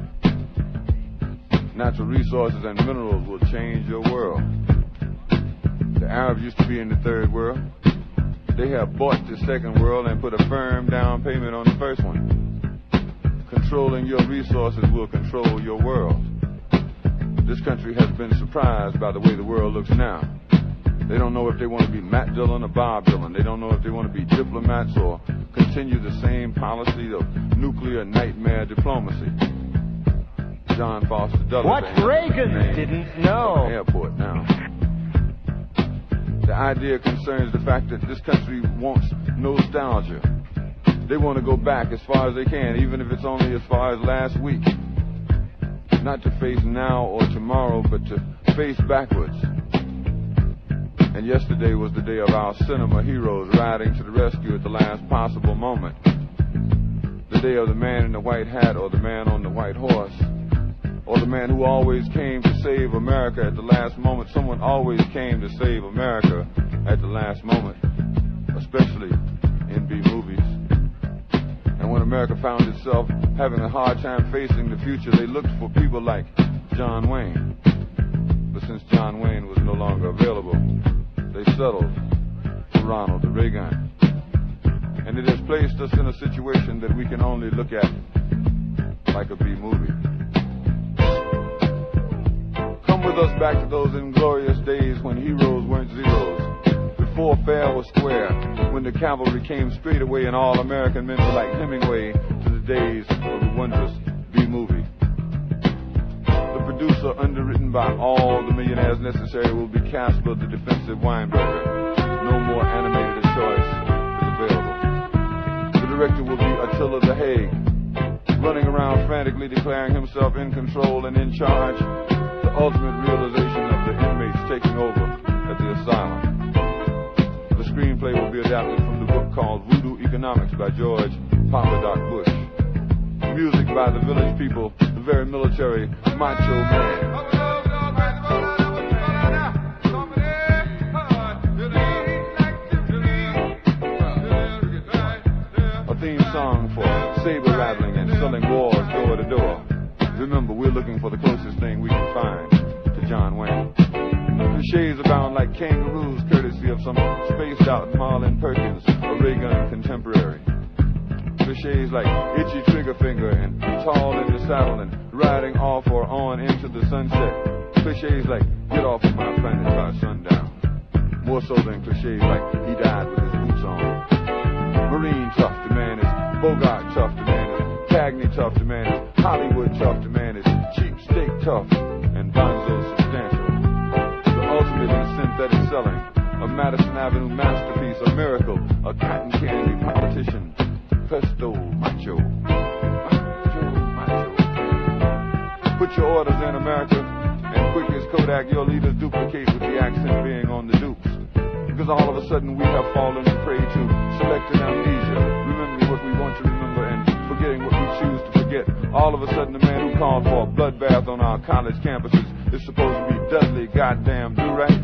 Natural resources and minerals will change your world. The Arabs used to be in the third world. They have bought the second world and put a firm down payment on the first one. Controlling your resources will control your world. This country has been surprised by the way the world looks now. They don't know if they want to be Matt Dillon or Bob Dylan. They don't know if they want to be diplomats or continue the same policy of nuclear nightmare diplomacy. John Foster Dulles. What Reagan didn't know. Airport now. The idea concerns the fact that this country wants nostalgia. They want to go back as far as they can, even if it's only as far as last week. Not to face now or tomorrow, but to face backwards. And yesterday was the day of our cinema heroes riding to the rescue at the last possible moment. The day of the man in the white hat or the man on the white horse. Or the man who always came to save America at the last moment. Someone always came to save America at the last moment. Especially in B movies. And when America found itself having a hard time facing the future, they looked for people like John Wayne. But since John Wayne was no longer available, they settled for Ronald Reagan. And it has placed us in a situation that we can only look at like a B movie. Come with us back to those inglorious days when heroes weren't zeros, before fair was square, when the cavalry came straight away and all American men were like Hemingway, to the days of the wondrous B movie. The producer, underwritten by all the millionaires necessary, will be Casper the defensive Weinberger. No more animated a choice is available. The director will be Attila the Hague, running around frantically declaring himself in control and in charge. The ultimate realization of the inmates taking over at the asylum. The screenplay will be adapted from the book called Voodoo Economics by George Papa Doc Bush. Music by the village people, the very military Macho Man. A theme song for saber rattling and selling wars door to door. Remember, we're looking for the closest thing we can find to John Wayne. Cliches abound like kangaroos, courtesy of some spaced out Marlon Perkins, a Reagan contemporary. Cliches like itchy trigger finger and tall in the saddle and riding off or on into the sunset. Cliches like get off of my planet by sundown. More so than cliches like he died with his boots on. Marine tough, the man is Bogart tough, the man is Cagney tough, the man is Hollywood tough, the man is cheap steak tough, and Bonzo substantial. The ultimate in synthetic selling, a Madison Avenue masterpiece, a miracle, a cotton candy politician. Presto, macho, macho, macho. Put your orders in, America, and quick as Kodak, your leaders duplicate with the accent being on the dupes. Because all of a sudden we have fallen prey to selective amnesia, remembering what we want to remember and forgetting what we choose to forget. All of a sudden the man who called for a bloodbath on our college campuses is supposed to be Dudley goddamn do-right.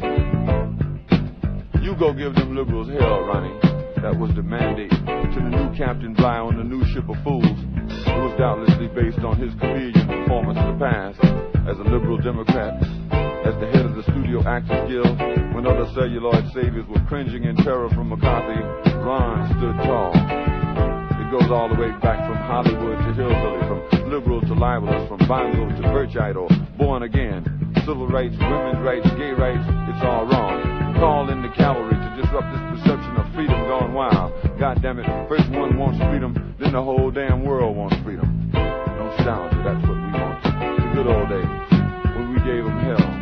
You go give them liberals hell, Ronnie. That was the mandate to the new Captain Bligh on the new ship of fools. It was doubtlessly based on his chameleon performance in the past as a liberal Democrat, as the head of the Studio Actors Guild. When other celluloid saviors were cringing in terror from McCarthy, Ron stood tall. It goes all the way back from Hollywood to Hillbilly, from liberal to libelous, from Bonzo to Birchite or Born Again. Civil rights, women's rights, gay rights, it's all wrong. Call in the cavalry to disrupt this perception of freedom gone wild. God damn it, first one wants freedom, then the whole damn world wants freedom. Nostalgia, that's what we want. The good old days when we gave them hell.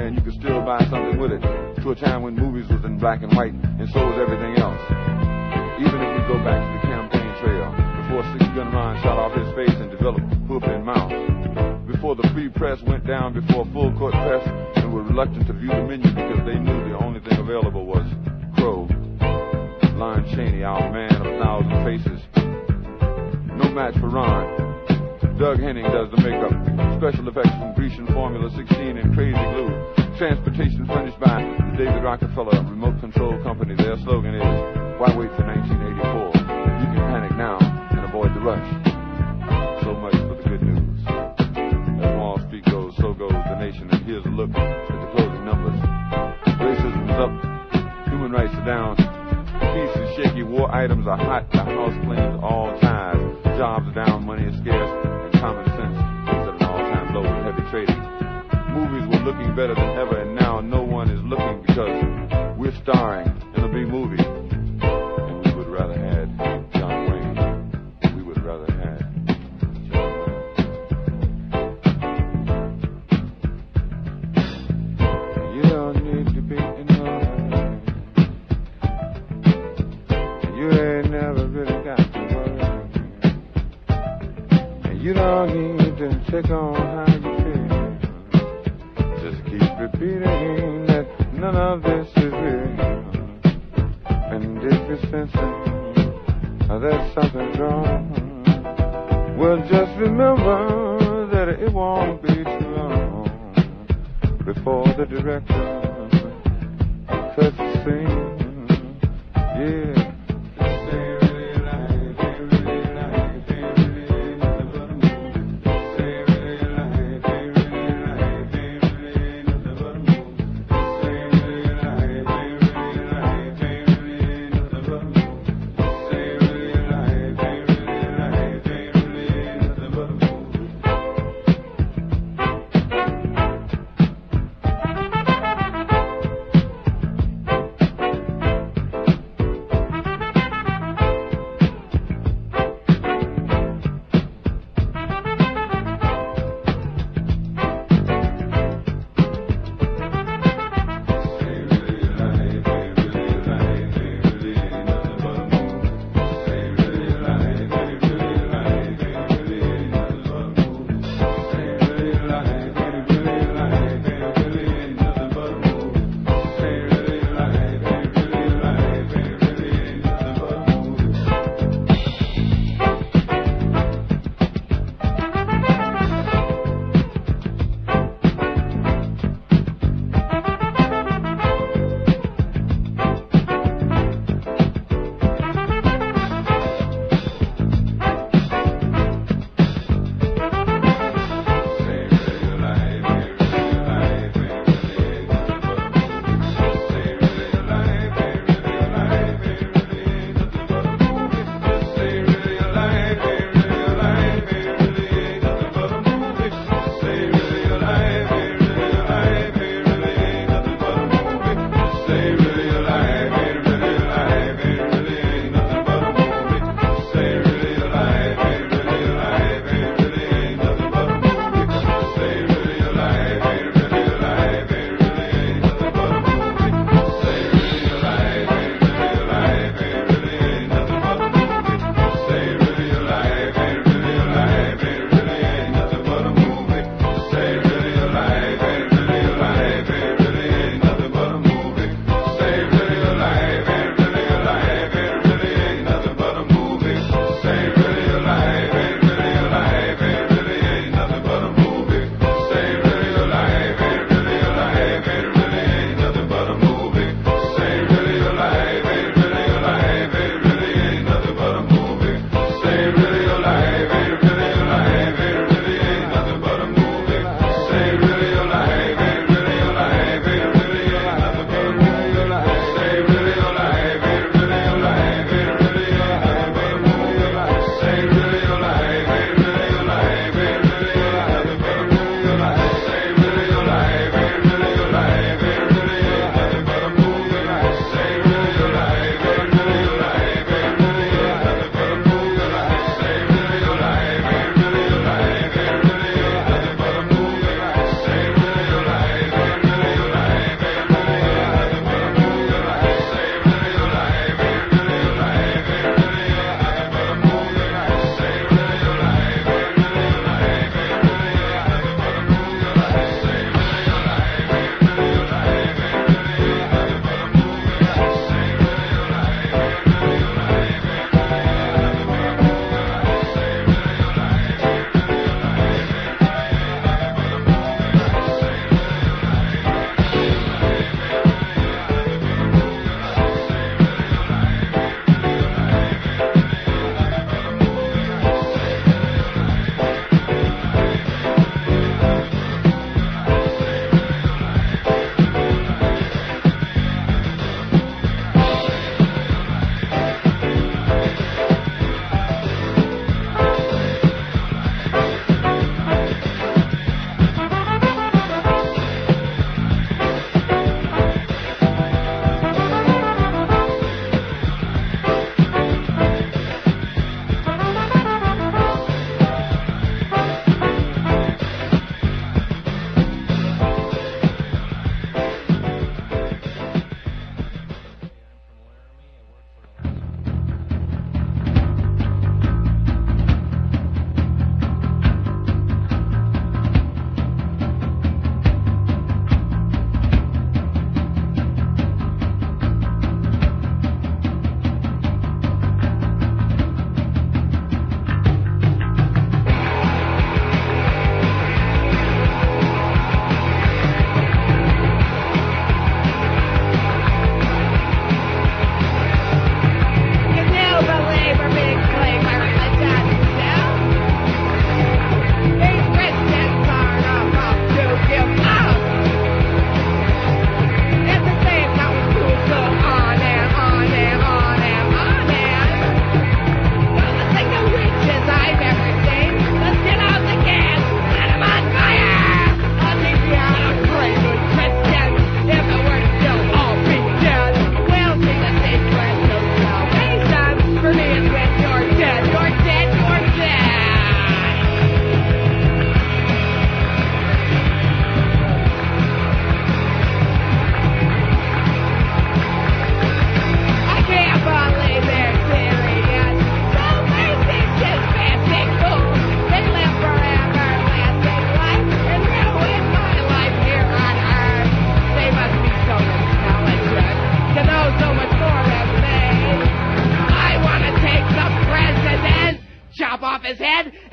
and you could still buy something with it, to a time when movies was in black and white, and so was everything else. Even if we go back to the campaign trail, before six-gun Ron shot off his face and developed hoof and mouth, before the free press went down before full court press and were reluctant to view the menu because they knew the only thing available was Crow, Lon Chaney, our man of a thousand faces. No match for Ron. Doug Henning does the makeup. Special effects from Grecian Formula sixteen and Crazy Glue. Transportation furnished by the David Rockefeller Remote Control Company. Their slogan is, why wait for nineteen eighty-four? You can panic now and avoid the rush. So much for the good news. As Wall Street goes, so goes the nation. And here's a look at the closing numbers. Racism is up. Human rights are down. Peace is shaky. War items are hot. The house claims all ties. Jobs are down. Money is scarce. Common sense is at an all-time low with heavy trading. Movies were looking better than ever, and now no one is looking because we're starring in a B-movie. And we would rather had John Wayne. We would rather had John Wayne. You don't need to be in love. You ain't never really got to worry. You don't need to check on how you feel. Just keep repeating that none of this is real. And if you're sensing that something's wrong, well, just remember that it won't be too long before the director cuts the scene. Yeah.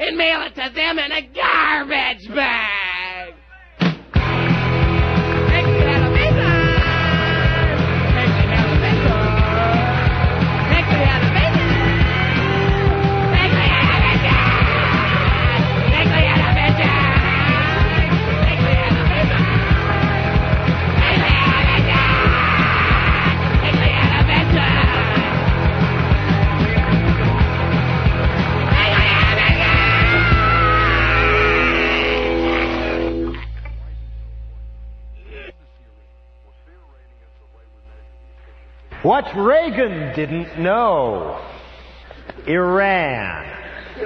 and mail it to them in a garbage bag. Makes me elevator. Makes me elevator. Makes me elevator. Makes me elevator. Makes me elevator. Makes me elevator. Makes me elevator. Makes me elevator. What Reagan didn't know. Iran.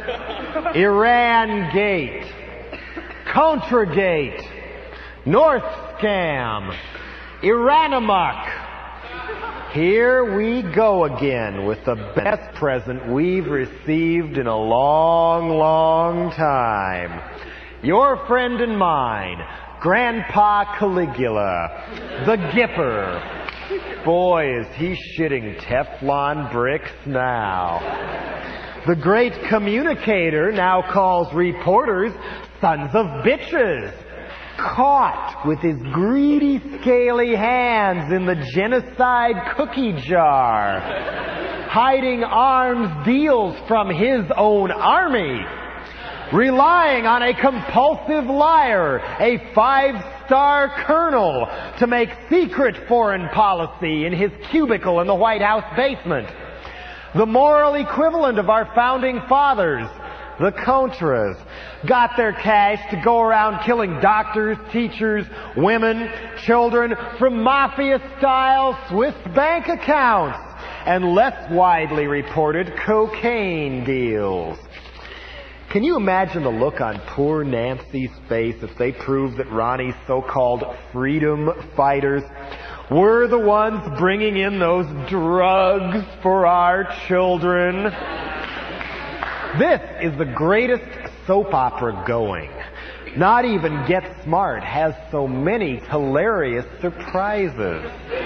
Iran Gate. Contragate. North Scam. Iranamok. Here we go again with the best present we've received in a long, long time. Your friend and mine, Grandpa Caligula, the Gipper. Boy, is he shitting Teflon bricks now. The great communicator now calls reporters sons of bitches. Caught with his greedy, scaly hands in the genocide cookie jar. Hiding arms deals from his own army. Relying on a compulsive liar, a five-star colonel, to make secret foreign policy in his cubicle in the White House basement. The moral equivalent of our founding fathers, the Contras, got their cash to go around killing doctors, teachers, women, children from mafia-style Swiss bank accounts and less widely reported cocaine deals. Can you imagine the look on poor Nancy's face if they proved that Ronnie's so-called freedom fighters were the ones bringing in those drugs for our children? This is the greatest soap opera going. Not even Get Smart has so many hilarious surprises.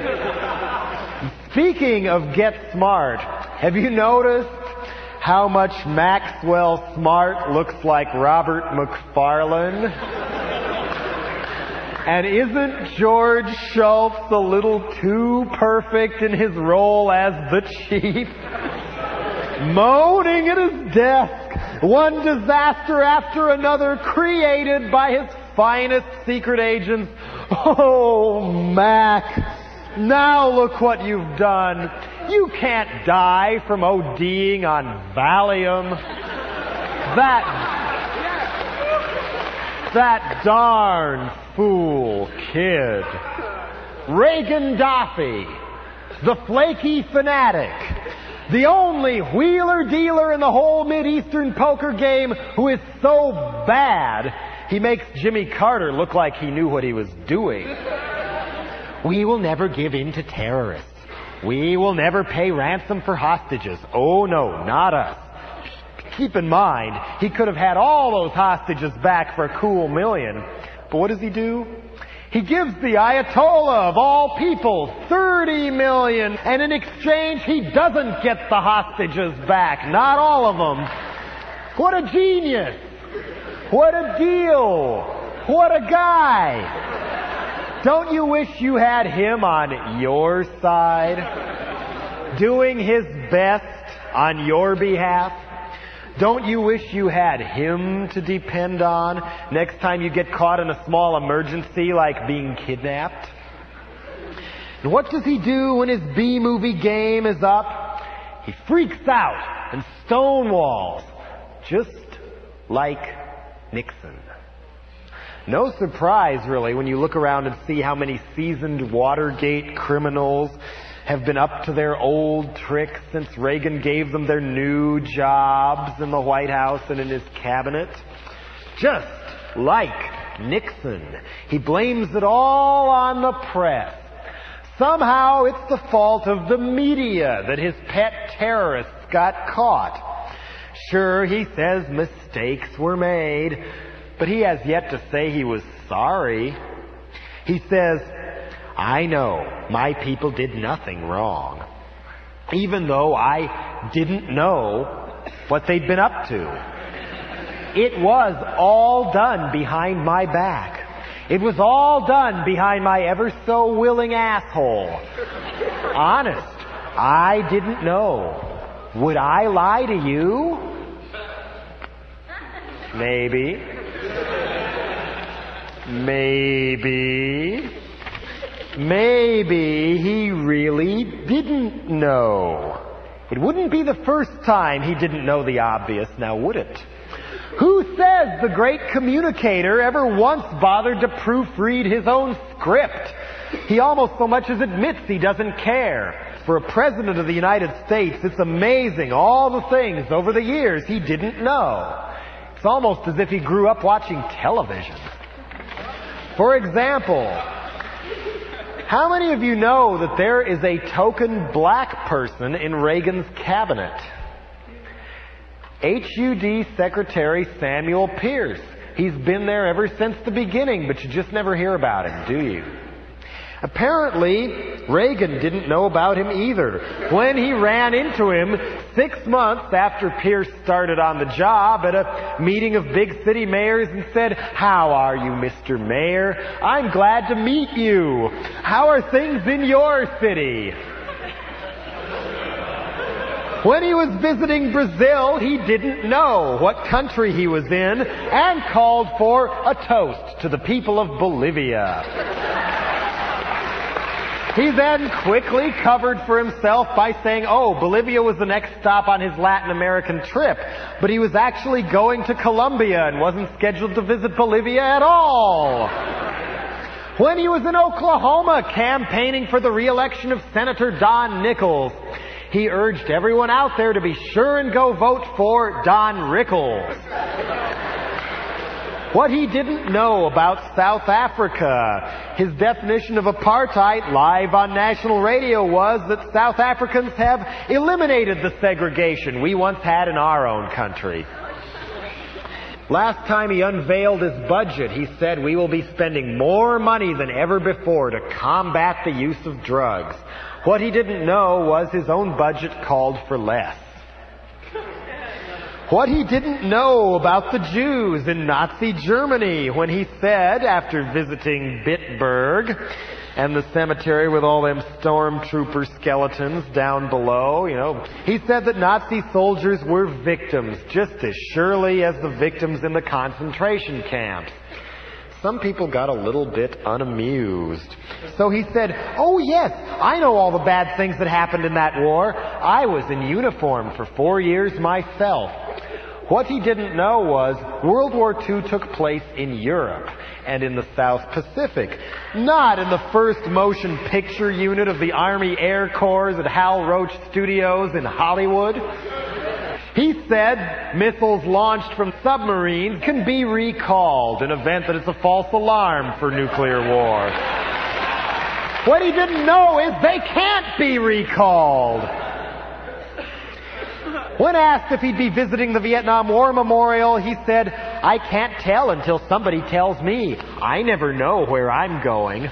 Speaking of Get Smart, have you noticed how much Maxwell Smart looks like Robert McFarlane? And isn't George Schultz a little too perfect in his role as the chief? Moaning at his desk, one disaster after another created by his finest secret agents. Oh, Mac, now look what you've done. You can't die from ODing on Valium. That, that darn fool kid. Reagan Daffy, the flaky fanatic, the only wheeler-dealer in the whole Mideastern poker game who is so bad he makes Jimmy Carter look like he knew what he was doing. We will never give in to terrorists. We will never pay ransom for hostages. Oh, no, not us. Keep in mind, he could have had all those hostages back for a cool million. But what does he do? He gives the Ayatollah of all people thirty million, and in exchange, he doesn't get the hostages back. Not all of them. What a genius. What a deal. What a guy. Don't you wish you had him on your side, doing his best on your behalf? Don't you wish you had him to depend on next time you get caught in a small emergency like being kidnapped? And what does he do when his B-movie game is up? He freaks out and stonewalls, just like Nixon. No surprise, really, when you look around and see how many seasoned Watergate criminals have been up to their old tricks since Reagan gave them their new jobs in the White House and in his cabinet. Just like Nixon. He blames it all on the press. Somehow it's the fault of the media that his pet terrorists got caught. Sure, he says mistakes were made, but he has yet to say he was sorry. He says, I know my people did nothing wrong, even though I didn't know what they'd been up to. It was all done behind my back. It was all done behind my ever-so-willing asshole. Honest, I didn't know. Would I lie to you? Maybe. Maybe. Maybe he really didn't know. It wouldn't be the first time he didn't know the obvious, now would it? Who says the great communicator ever once bothered to proofread his own script? He almost so much as admits he doesn't care. For a president of the United States, it's amazing all the things over the years he didn't know. It's almost as if he grew up watching television. For example, how many of you know that there is a token black person in Reagan's cabinet? H U D Secretary Samuel Pierce. He's been there ever since the beginning, but you just never hear about him, do you? Apparently, Reagan didn't know about him either when he ran into him six months after Pierce started on the job at a meeting of big city mayors and said, "How are you, Mister Mayor? I'm glad to meet you. How are things in your city?" When he was visiting Brazil, he didn't know what country he was in and called for a toast to the people of Bolivia. He then quickly covered for himself by saying, oh, Bolivia was the next stop on his Latin American trip, but he was actually going to Colombia and wasn't scheduled to visit Bolivia at all. When he was in Oklahoma campaigning for the re-election of Senator Don Nichols, he urged everyone out there to be sure and go vote for Don Rickles. What he didn't know about South Africa, his definition of apartheid live on national radio was that South Africans have eliminated the segregation we once had in our own country. Last time he unveiled his budget, he said we will be spending more money than ever before to combat the use of drugs. What he didn't know was his own budget called for less. What he didn't know about the Jews in Nazi Germany when he said, after visiting Bitburg and the cemetery with all them stormtrooper skeletons down below, you know, he said that Nazi soldiers were victims just as surely as the victims in the concentration camps. Some people got a little bit unamused. So he said, oh yes, I know all the bad things that happened in that war. I was in uniform for four years myself. What he didn't know was World War Two took place in Europe and in the South Pacific, not in the first motion picture unit of the Army Air Corps at Hal Roach Studios in Hollywood. He said missiles launched from submarines can be recalled, an event that is a false alarm for nuclear war. What he didn't know is they can't be recalled. When asked if he'd be visiting the Vietnam War Memorial, he said, I can't tell until somebody tells me. I never know where I'm going.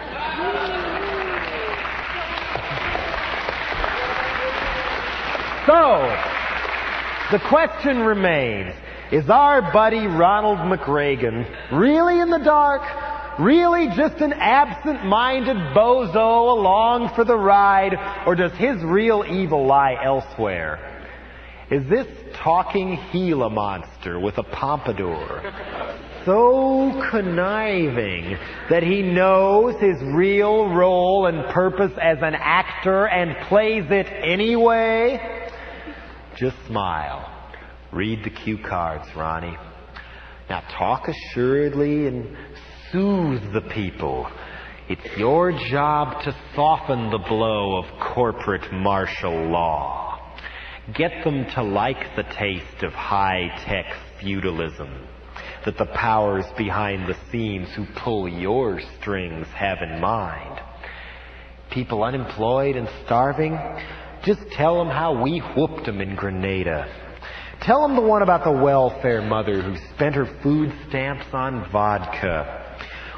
So, the question remains, is our buddy Ronald McReagan really in the dark? Really just an absent-minded bozo along for the ride? Or does his real evil lie elsewhere? Is this talking Gila monster with a pompadour so conniving that he knows his real role and purpose as an actor and plays it anyway? Just smile. Read the cue cards, Ronnie. Now talk assuredly and soothe the people. It's your job to soften the blow of corporate martial law. Get them to like the taste of high-tech feudalism that the powers behind the scenes who pull your strings have in mind. People unemployed and starving, just tell them how we whooped them in Grenada. Tell them the one about the welfare mother who spent her food stamps on vodka.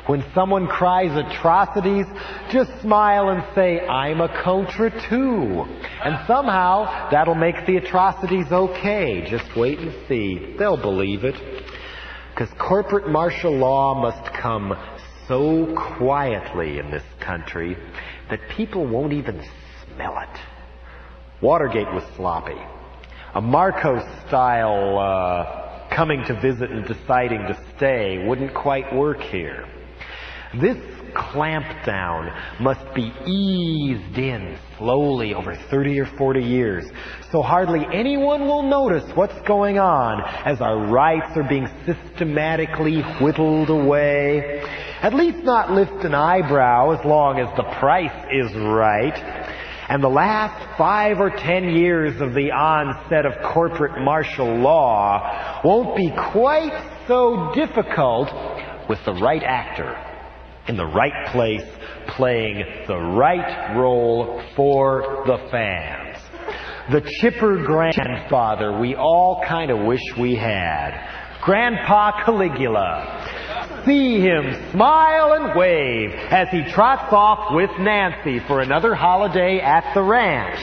When someone cries atrocities, just smile and say, I'm a Contra too. And somehow that'll make the atrocities okay. Just wait and see. They'll believe it. Because corporate martial law must come so quietly in this country that people won't even smell it. Watergate was sloppy. A Marcos-style uh, coming to visit and deciding to stay wouldn't quite work here. This clampdown must be eased in slowly over thirty or forty years, so hardly anyone will notice what's going on as our rights are being systematically whittled away. At least not lift an eyebrow as long as the price is right. And the last five or ten years of the onset of corporate martial law won't be quite so difficult with the right actor in the right place, playing the right role for the fans. The chipper grandfather we all kind of wish we had. Grandpa Caligula. See him smile and wave as he trots off with Nancy for another holiday at the ranch.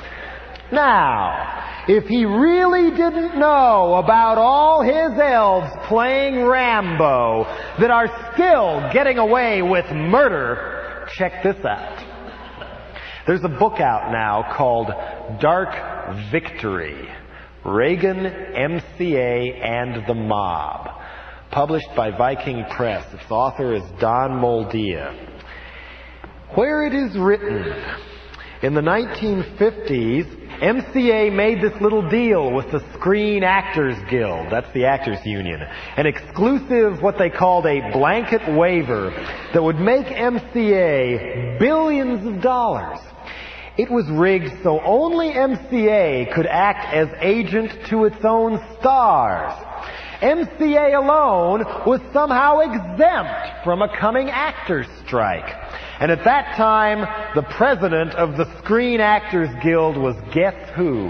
Now, if he really didn't know about all his elves playing Rambo that are still getting away with murder, check this out. There's a book out now called Dark Victory, Reagan, M C A, and the Mob, published by Viking Press. Its author is Don Moldia. Where it is written, in the nineteen fifties, M C A made this little deal with the Screen Actors Guild, that's the Actors Union, an exclusive, what they called a blanket waiver that would make M C A billions of dollars. It was rigged so only M C A could act as agent to its own stars. M C A alone was somehow exempt from a coming actors' strike. And at that time, the president of the Screen Actors Guild was guess who?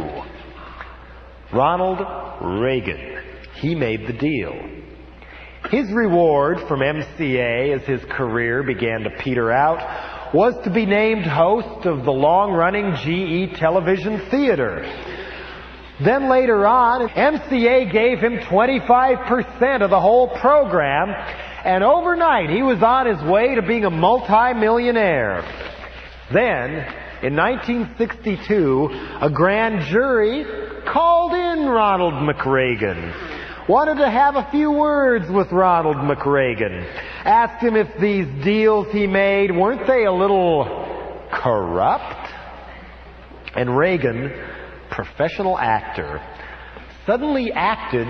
Ronald Reagan. He made the deal. His reward from M C A as his career began to peter out was to be named host of the long-running G E television theater. Then later on, M C A gave him twenty-five percent of the whole program, and overnight he was on his way to being a multi-millionaire. Then, in nineteen sixty-two, a grand jury called in Ronald McReagan, wanted to have a few words with Ronald McReagan, asked him if these deals he made, weren't they a little corrupt? And Reagan, professional actor, suddenly acted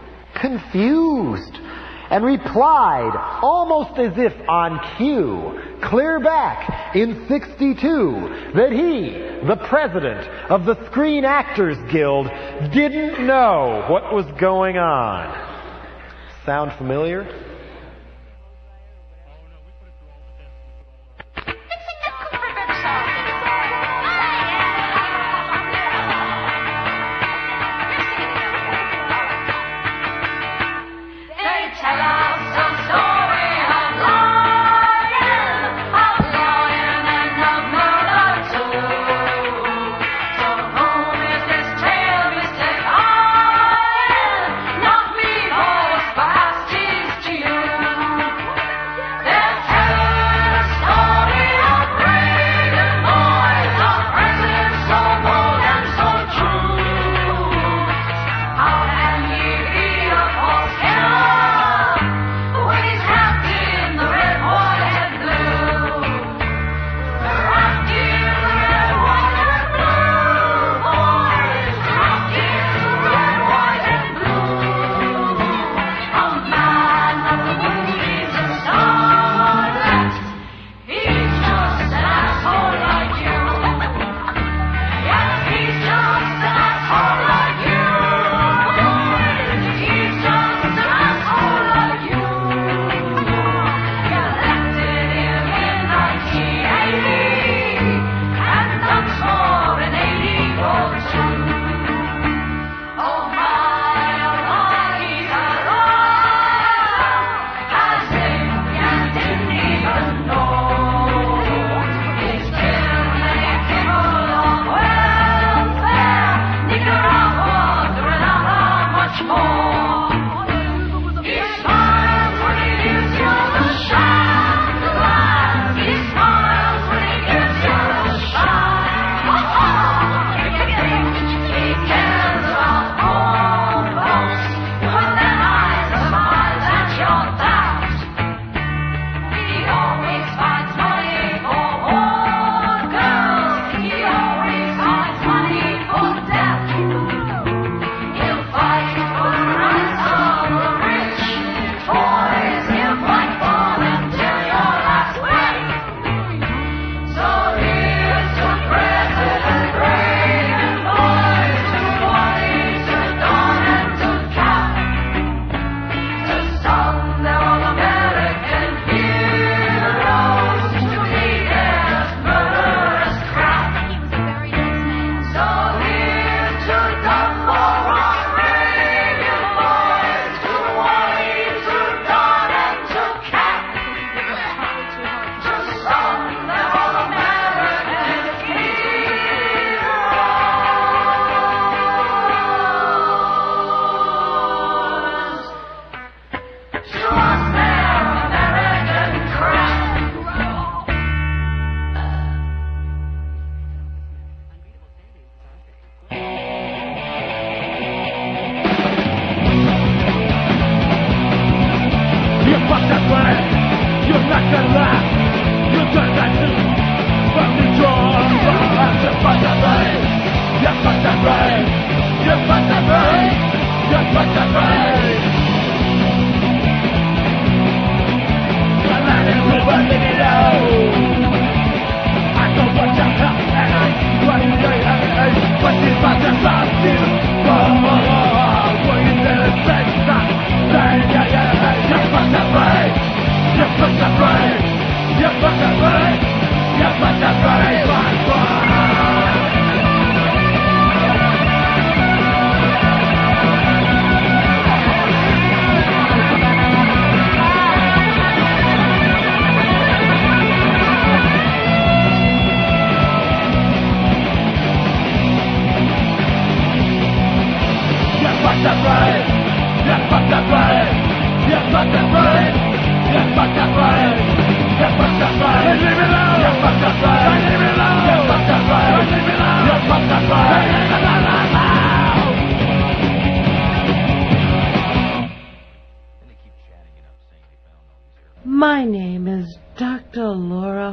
confused and replied, almost as if on cue, clear back in sixty-two, that he, the president of the Screen Actors Guild, didn't know what was going on. Sound familiar? G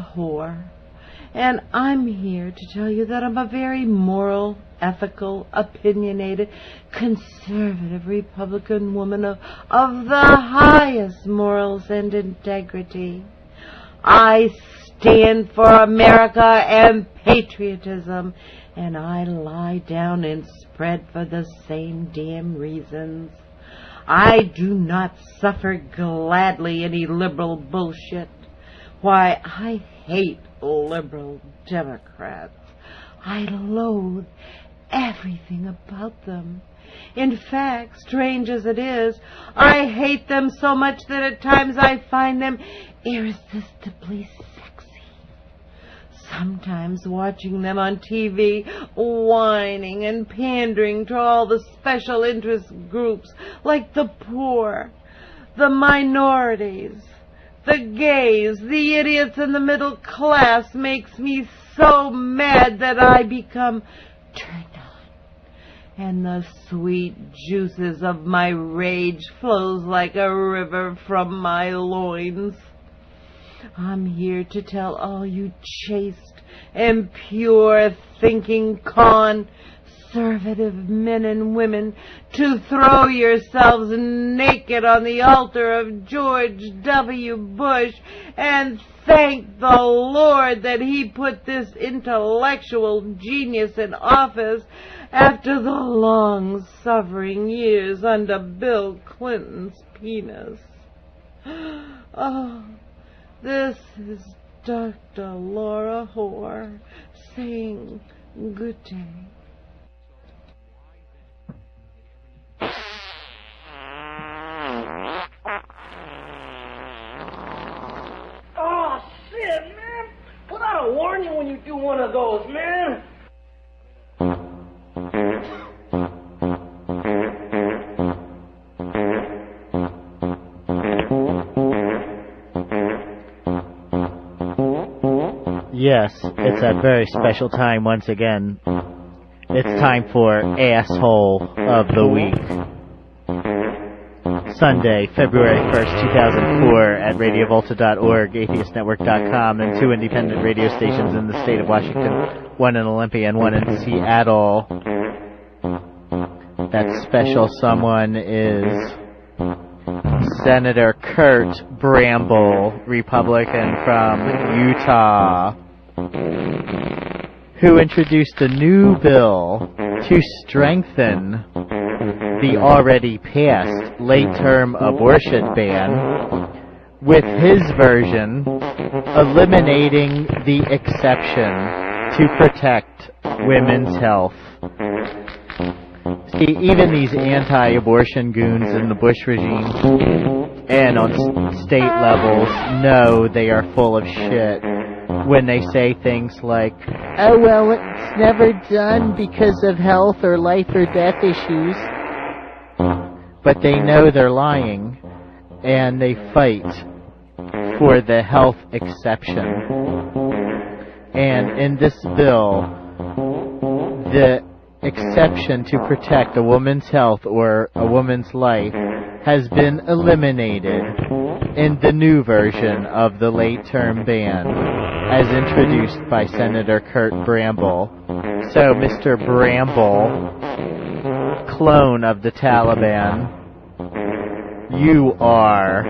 Laura Whore, and I'm here to tell you that I'm a very moral, ethical, opinionated, conservative Republican woman of, of the highest morals and integrity. I stand for America and patriotism, and I lie down and spread for the same damn reasons. I do not suffer gladly any liberal bullshit. Why, I hate liberal Democrats. I loathe everything about them. In fact, strange as it is, I hate them so much that at times I find them irresistibly sexy. Sometimes watching them on T V, whining and pandering to all the special interest groups like the poor, the minorities, the gays, the idiots, and the middle class makes me so mad that I become turned on, and the sweet juices of my rage flows like a river from my loins. I'm here to tell all you chaste and pure thinking conservative men and women to throw yourselves naked on the altar of George W. Bush and thank the Lord that he put this intellectual genius in office after the long-suffering years under Bill Clinton's penis. Oh, this is Doctor Laura Whore saying good day. Oh, shit, man. Put out a warning when you do one of those, man. Yes, it's a very special time once again. It's time for Asshole of the Week. Sunday, February first, two thousand four, at radio volta dot org, atheist network dot com, and two independent radio stations in the state of Washington, one in Olympia and one in Seattle. That special someone is Senator Kurt Bramble, Republican from Utah, who introduced a new bill to strengthen the already passed late-term abortion ban, with his version eliminating the exception to protect women's health. See, even these anti-abortion goons in the Bush regime and on s- state levels know they are full of shit when they say things like, oh, well, it's never done because of health or life or death issues. But they know they're lying, and they fight for the health exception. And in this bill, the exception to protect a woman's health or a woman's life has been eliminated in the new version of the late-term ban, as introduced by Senator Kurt Bramble. So, Mister Bramble, clone of the Taliban, you are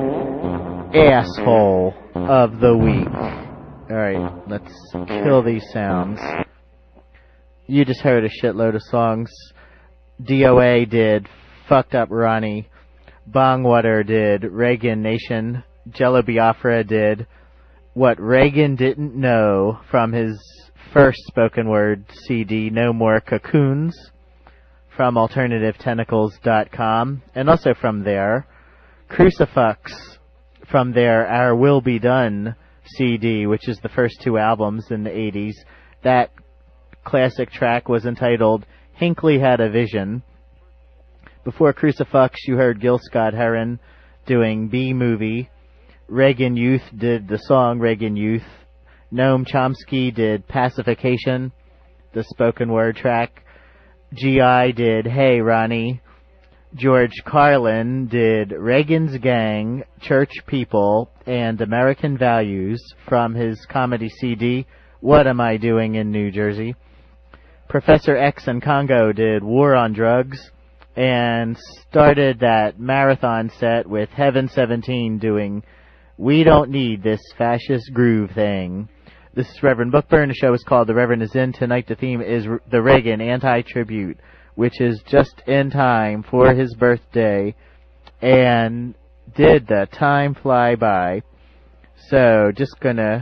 Asshole of the Week. Alright, let's kill these sounds. You just heard a shitload of songs. D O A did Fucked Up Ronnie. Bongwater did Reagan Nation. Jello Biafra did What Reagan Didn't Know from his first spoken word C D, No More Cocoons, from alternative tentacles dot com, and also from there, Crucifix, from their Our Will Be Done C D, which is the first two albums in the eighties. That classic track was entitled Hinckley Had a Vision. Before Crucifix, you heard Gil Scott-Heron doing B-Movie. Reagan Youth did the song Reagan Youth. Noam Chomsky did Pacification, the spoken word track. G I did Hey Ronnie. George Carlin did Reagan's Gang, Church People, and American Values from his comedy C D, What Am I Doing in New Jersey? Professor X and Congo did War on Drugs, and started that marathon set with Heaven seventeen doing We Don't Need This Fascist Groove Thing. This is Reverend Bookburn. The show is called The Reverend Is In. Tonight the theme is the Reagan Anti-Tribute, which is just in time for his birthday, and did the time fly by. So just gonna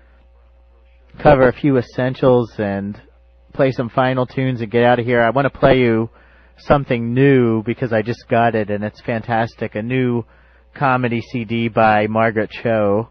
cover a few essentials and play some final tunes and get out of here. I want to play you something new because I just got it and it's fantastic. A new comedy C D by Margaret Cho,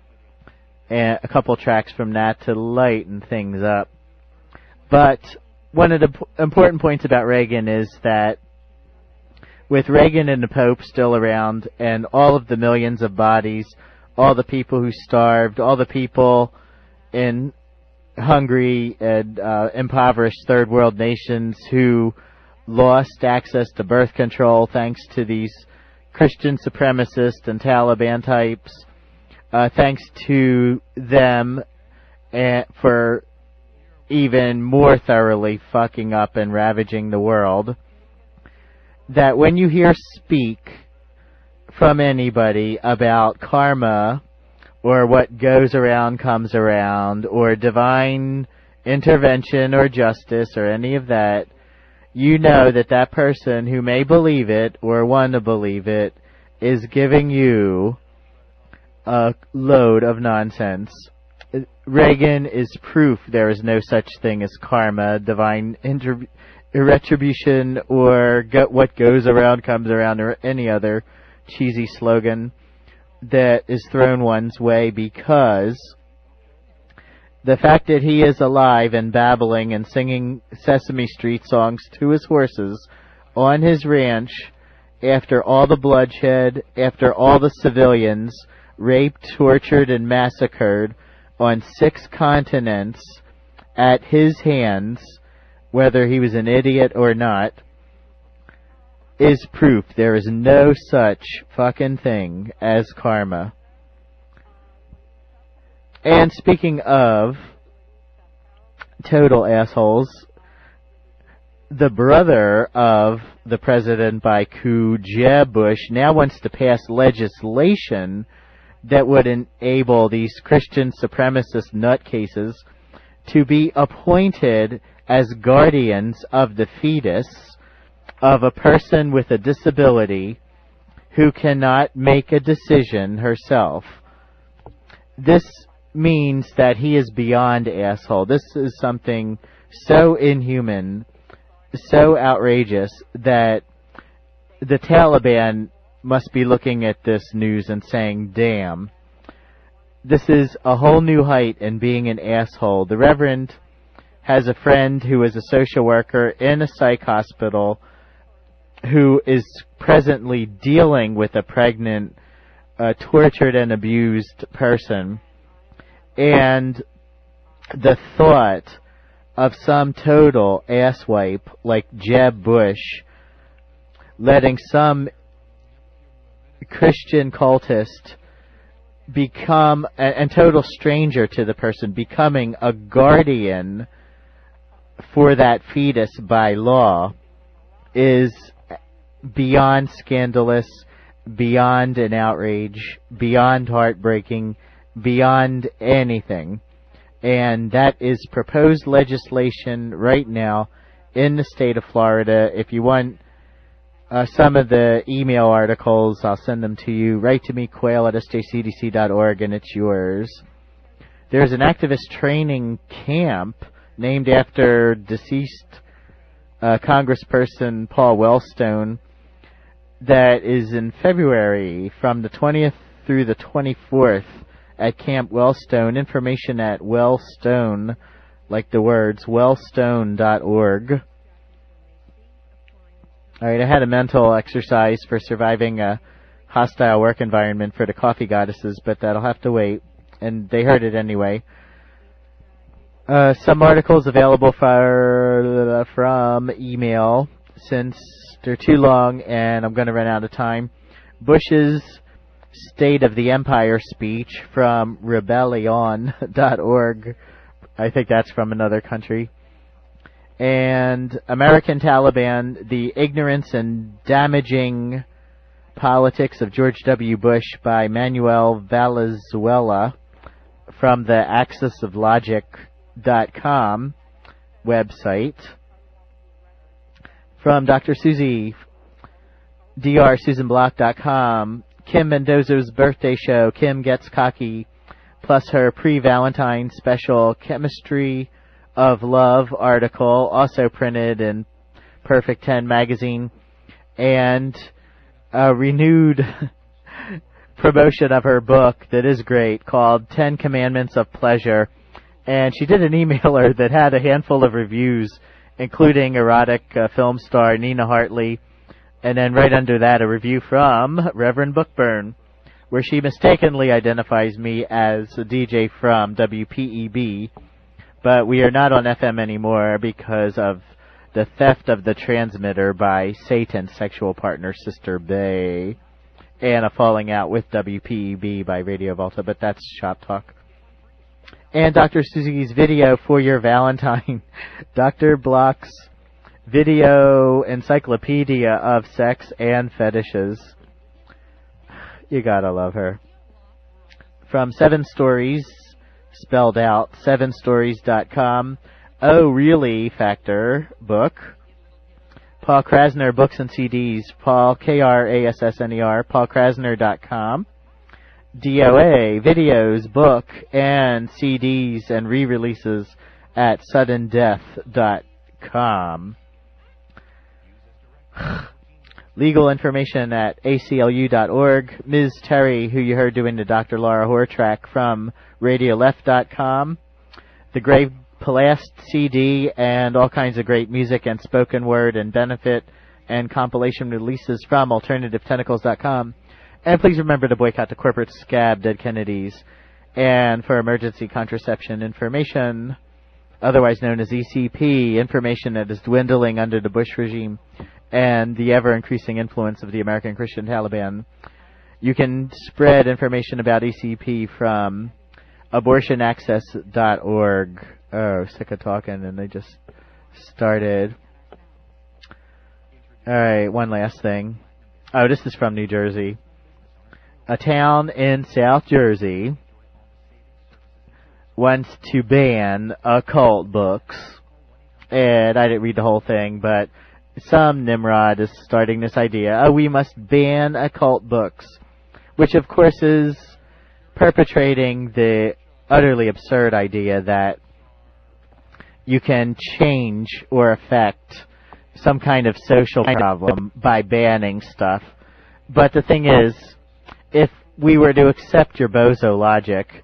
and a couple tracks from that to lighten things up. But one of the p- important points about Reagan is that with Reagan and the Pope still around, and all of the millions of bodies, all the people who starved, all the people in hungry and uh, impoverished third world nations who lost access to birth control thanks to these Christian supremacists and Taliban types, uh, thanks to them uh, for even more thoroughly fucking up and ravaging the world, that when you hear speak from anybody about karma or what goes around comes around or divine intervention or justice or any of that, you know that that person who may believe it or want to believe it is giving you a load of nonsense. Reagan is proof there is no such thing as karma, divine inter- retribution, or go- what goes around comes around, or any other cheesy slogan that is thrown one's way, because the fact that he is alive and babbling and singing Sesame Street songs to his horses on his ranch after all the bloodshed, after all the civilians raped, tortured, and massacred on six continents at his hands, whether he was an idiot or not, is proof there is no such fucking thing as karma. And speaking of total assholes, the brother of the president by coup, Jeb Bush, now wants to pass legislation that would enable these Christian supremacist nutcases to be appointed as guardians of the fetus of a person with a disability who cannot make a decision herself. This means that he is beyond asshole. This is something so inhuman, so outrageous, that the Taliban must be looking at this news and saying, damn, this is a whole new height in being an asshole. The Reverend has a friend who is a social worker in a psych hospital who is presently dealing with a pregnant, uh, tortured and abused person. And the thought of some total asswipe like Jeb Bush letting some Christian cultist become a, a total stranger to the person, becoming a guardian for that fetus by law, is beyond scandalous, beyond an outrage, beyond heartbreaking, beyond anything. And that is proposed legislation right now in the state of Florida. If you want uh, some of the email articles, I'll send them to you. Write to me, quail at s j c d c dot org, and it's yours. There's an activist training camp named after deceased uh, Congressperson Paul Wellstone that is in February from the twentieth through the twenty-fourth at Camp Wellstone. Information at Wellstone, like the words, wellstone dot org. Alright, I had a mental exercise for surviving a hostile work environment for the Coffee Goddesses, but that'll have to wait. And they heard it anyway. Uh, some articles available for, uh, from email. since they're too long and I'm going to run out of time. Bush's State of the Empire speech from rebellion dot org. I think that's from another country. And American Taliban, The Ignorance and Damaging Politics of George W. Bush by Manuel Valenzuela from the axis of logic dot com website. From Doctor Susie, D R Susan Block dot com, Kim Mendoza's birthday show, Kim Gets Cocky, plus her pre-Valentine special Chemistry of Love article, also printed in Perfect ten magazine, and a renewed promotion of her book that is great called Ten Commandments of Pleasure. And she did an emailer that had a handful of reviews, including erotic uh, film star Nina Hartley, and then right under that a review from Reverend Bookburn, where she mistakenly identifies me as a D J from W P E B, but we are not on F M anymore because of the theft of the transmitter by Satan's sexual partner, Sister Bay, and a falling out with W P E B by Radio Volta, but that's shop talk. And Doctor Susie's video for your Valentine, Doctor Block's video encyclopedia of sex and fetishes. You gotta love her. From Seven Stories, spelled out, seven stories dot com. Oh, Really Factor book. Paul Krasner Books and C Ds. Paul, K R A S S N E R, paul krasner dot com. D O A, videos, book, and C Ds and re-releases at sudden death dot com. Legal information at A C L U dot org. Miz Terry, who you heard doing the Doctor Laura Hoare track, from radio left dot com. The Grave Palast C D and all kinds of great music and spoken word and benefit and compilation releases from alternative tentacles dot com. And please remember to boycott the corporate scab, Dead Kennedys. And for emergency contraception information, otherwise known as E C P, information that is dwindling under the Bush regime and the ever-increasing influence of the American Christian Taliban, you can spread information about E C P from abortion access dot org. Oh, sick of talking, and they just started. All right, one last thing. Oh, this is from New Jersey. A town in South Jersey wants to ban occult books. And I didn't read the whole thing, but some Nimrod is starting this idea. Oh, we must ban occult books. Which, of course, is perpetrating the utterly absurd idea that you can change or affect some kind of social problem by banning stuff. But the thing is, if we were to accept your bozo logic,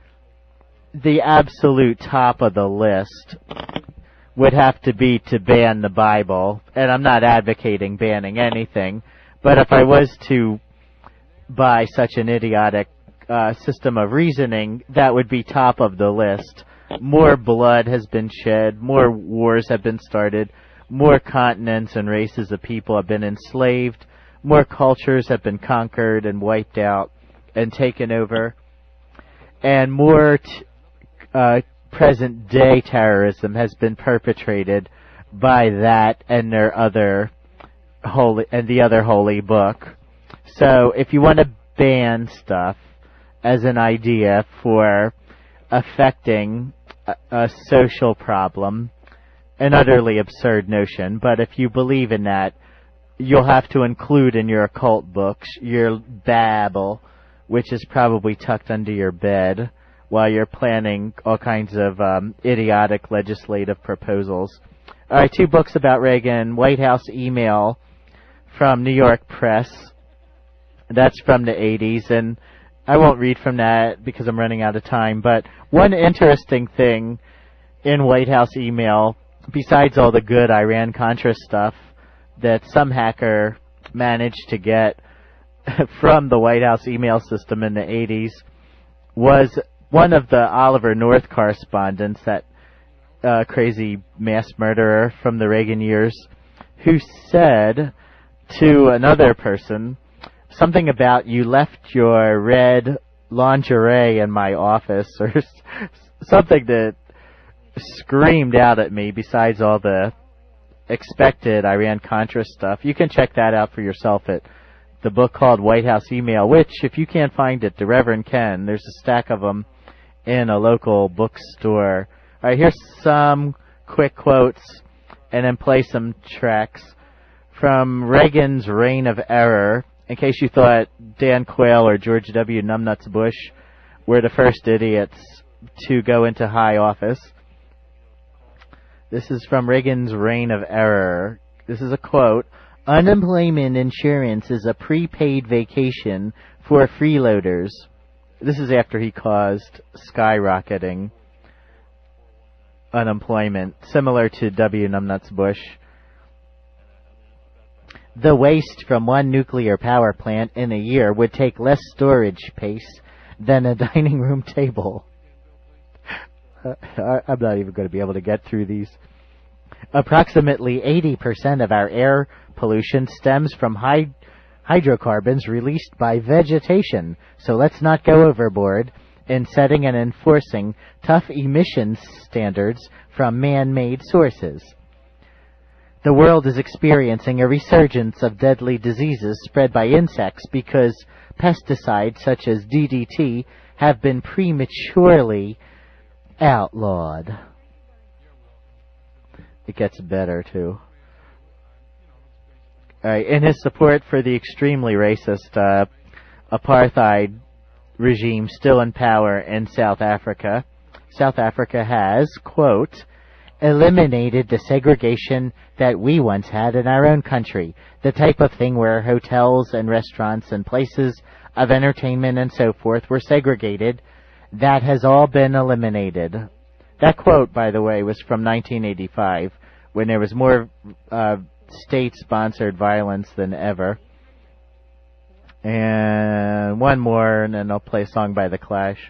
the absolute top of the list would have to be to ban the Bible. And I'm not advocating banning anything, but if I was to buy such an idiotic uh, system of reasoning, that would be top of the list. More blood has been shed, more wars have been started, more continents and races of people have been enslaved, more cultures have been conquered and wiped out and taken over, and more t- uh, present-day terrorism has been perpetrated by that and their other holy and the other holy book. So, if you want to ban stuff as an idea for affecting a, a social problem, an utterly absurd notion, but if you believe in that, you'll have to include in your occult books your Babel, which is probably tucked under your bed while you're planning all kinds of um, idiotic legislative proposals. All right, two books about Reagan. White House Email from New York Press. That's from the eighties, and I won't read from that because I'm running out of time, but one interesting thing in White House Email, besides all the good Iran-Contra stuff that some hacker managed to get from the White House email system in the eighties, was one of the Oliver North correspondents, that uh, crazy mass murderer from the Reagan years, who said to another person something about you left your red lingerie in my office, or something that screamed out at me besides all the expected Iran-Contra stuff. You can check that out for yourself at the book called White House Email, which, if you can't find it, the Reverend Ken, there's a stack of them in a local bookstore. All right, here's some quick quotes, and then play some tracks from Reagan's Reign of Error, in case you thought Dan Quayle or George W. Numbnuts Bush were the first idiots to go into high office. This is from Reagan's Reign of Error. This is a quote. "Unemployment insurance is a prepaid vacation for freeloaders." This is after he caused skyrocketing unemployment, similar to W. Numbnuts Bush. "The waste from one nuclear power plant in a year would take less storage space than a dining room table." Uh, I'm not even going to be able to get through these. "Approximately eighty percent of our air pollution stems from high hydrocarbons released by vegetation, so let's not go overboard in setting and enforcing tough emissions standards from man-made sources. The world is experiencing a resurgence of deadly diseases spread by insects because pesticides such as D D T have been prematurely outlawed." It gets better, too. All right, in his support for the extremely racist uh, apartheid regime still in power in South Africa, South Africa has, quote, "eliminated the segregation that we once had in our own country, the type of thing where hotels and restaurants and places of entertainment and so forth were segregated. That has all been eliminated." That quote, by the way, was from nineteen eighty-five, when there was more uh, state-sponsored violence than ever. And one more, and then I'll play a song by The Clash.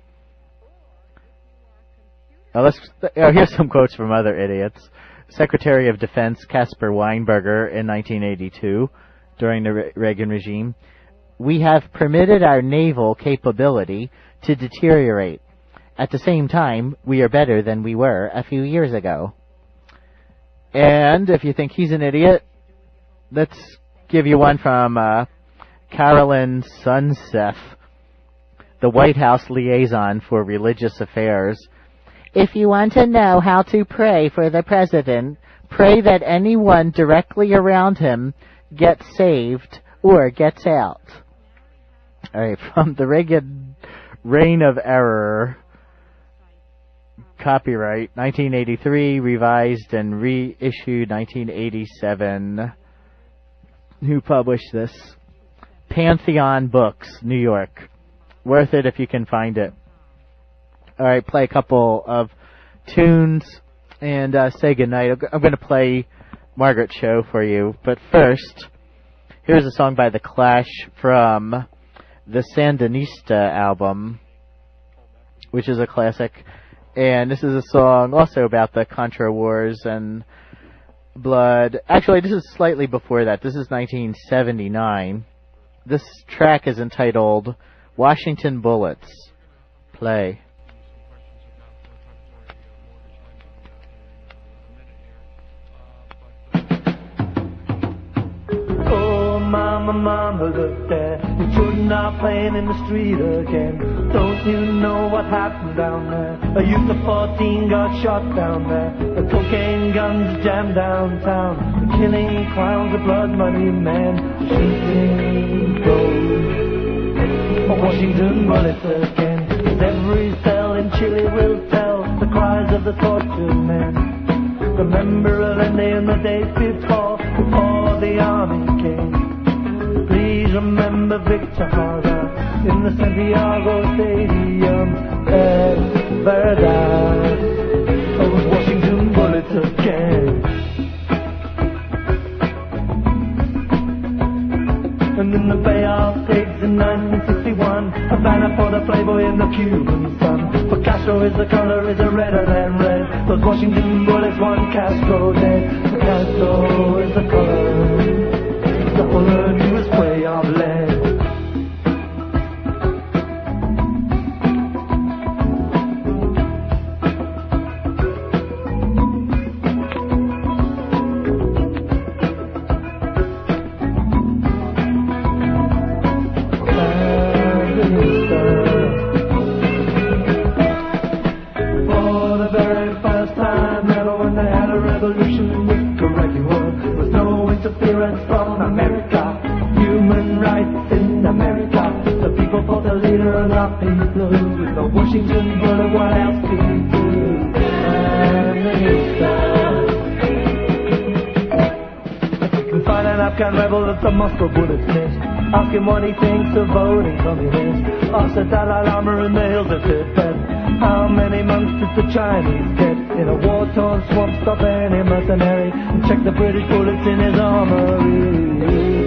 Now let's, oh, here's some quotes from other idiots. Secretary of Defense Caspar Weinberger in nineteen eighty-two, during the Re- Reagan regime. "We have permitted our naval capability to deteriorate. At the same time, we are better than we were a few years ago." And if you think he's an idiot, let's give you one from uh, Carolyn Sunseth, the White House liaison for religious affairs. "If you want to know how to pray for the president, pray that anyone directly around him gets saved or gets out." All right, from the Reagan Reign of Error, copyright nineteen eighty-three, revised and reissued nineteen eighty-seven. Who published this? Pantheon Books, New York. Worth it if you can find it. All right, play a couple of tunes and uh, say goodnight. I'm going to play Margaret Cho for you, but first, here's a song by The Clash from the Sandinista album, which is a classic. And this is a song also about the Contra Wars and blood. Actually, this is slightly before that. This is nineteen seventy-nine. This track is entitled Washington Bullets. Play. Mama, mama, look there. The children are playing in the street again. Don't you know what happened down there? A youth of fourteen got shot down there. The cocaine guns jammed downtown. The killing clowns, the blood money men. Shooting gold. A Washington bullets again. 'Cause every cell in Chile will tell the cries of the tortured men. Remember Allende in the days before, before the army came. Please remember Victor Jara in the Santiago Stadium. Ever died. Those Washington bullets again. And in the Bay of Pigs in nineteen sixty-one, a banner for the Playboy and the Cuban Sun. For Castro is the color, is a redder than red. Those Washington bullets want Castro dead. Castro is the color, the fuller newest way of lead. Washington, but what else do we do? If you can find an Afghan rebel that the Moscow bullets missed, ask him what he thinks of voting communist. Ask the Dalai Lama in the hills of Tibet, how many months did the Chinese get in a war-torn swamp? Stop any mercenary and check the British bullets in his armory.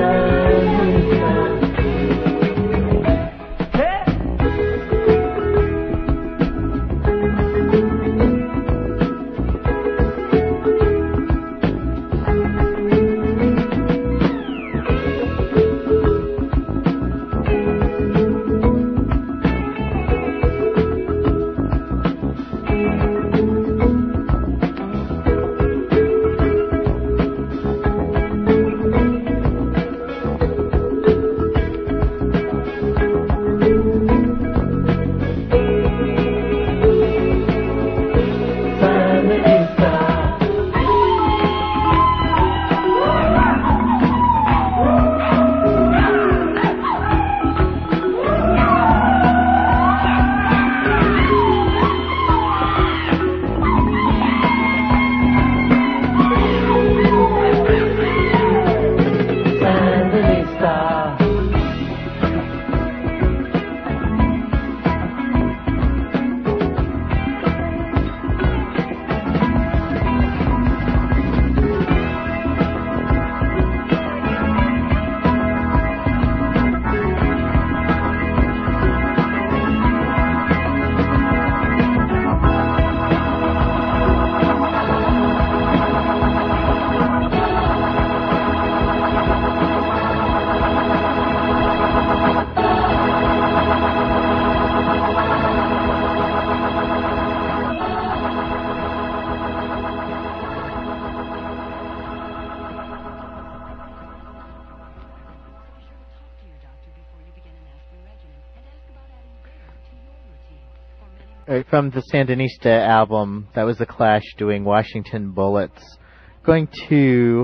Right, from the Sandinista album, that was The Clash doing Washington Bullets. Going to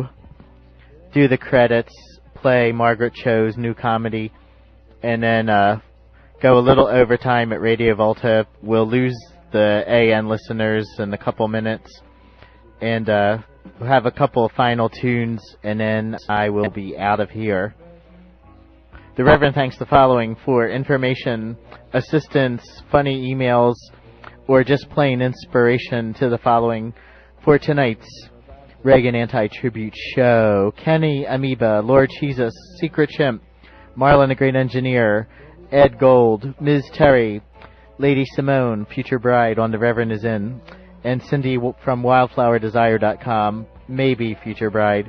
do the credits, play Margaret Cho's new comedy, and then uh, go a little overtime at Radio Volta. We'll lose the A N listeners in a couple minutes, and uh, we'll have a couple of final tunes, and then I will be out of here. The Reverend thanks the following for information, assistance, funny emails, or just plain inspiration to the following for tonight's Reagan Anti-Tribute Show. Kenny Amoeba, Lord Jesus, Secret Chimp, Marlon the Great Engineer, Ed Gold, Miz Terry, Lady Simone, Future Bride on The Reverend is In, and Cindy from wildflower desire dot com, maybe Future Bride,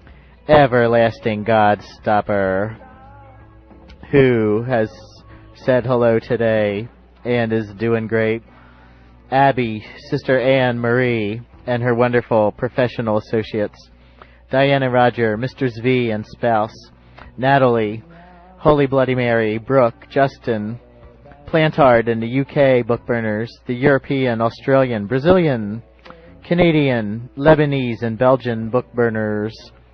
Everlasting God Stopper, who has said hello today and is doing great, Abby, Sister Anne Marie, and her wonderful professional associates, Diana Roger, Mister Zvi and spouse, Natalie, Holy Bloody Mary, Brooke, Justin, Plantard and the U K Bookburners, the European, Australian, Brazilian, Canadian, Lebanese, and Belgian Bookburners,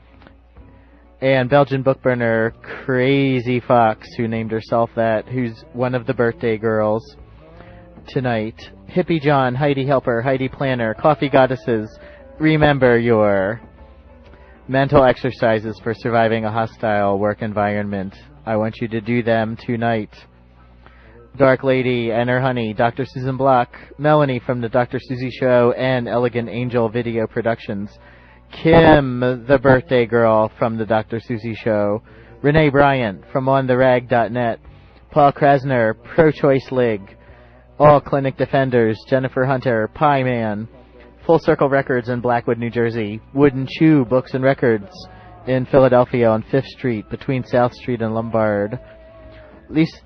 and Belgian bookburner Crazy Fox, who named herself that, who's one of the birthday girls tonight. Hippie John, Heidi Helper, Heidi Planner, Coffee Goddesses, remember your mental exercises for surviving a hostile work environment. I want you to do them tonight. Dark Lady and her honey, Doctor Susan Block, Melanie from the Doctor Susie Show and Elegant Angel Video Productions, Kim, the birthday girl from the Doctor Susie Show, Renee Bryant from on the rag dot net, Paul Krasner, Pro Choice League, All Clinic Defenders, Jennifer Hunter, Pie Man, Full Circle Records in Blackwood, New Jersey, Wooden Chew Books and Records in Philadelphia on Fifth Street between South Street and Lombard, Lisa,